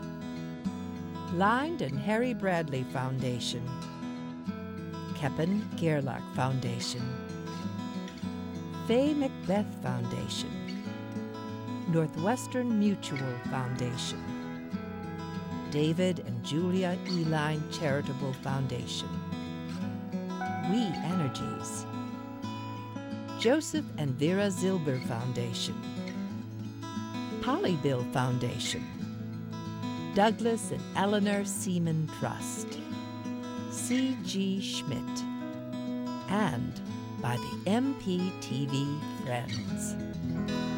Lined and Harry Bradley Foundation, Keppen Gerlach Foundation, Fay Macbeth Foundation, Northwestern Mutual Foundation, David and Julia Eline Charitable Foundation, We Energies, Joseph and Vera Zilber Foundation, Polybill Foundation, Douglas and Eleanor Seaman Trust, C.G. Schmidt, and by the MPTV Friends.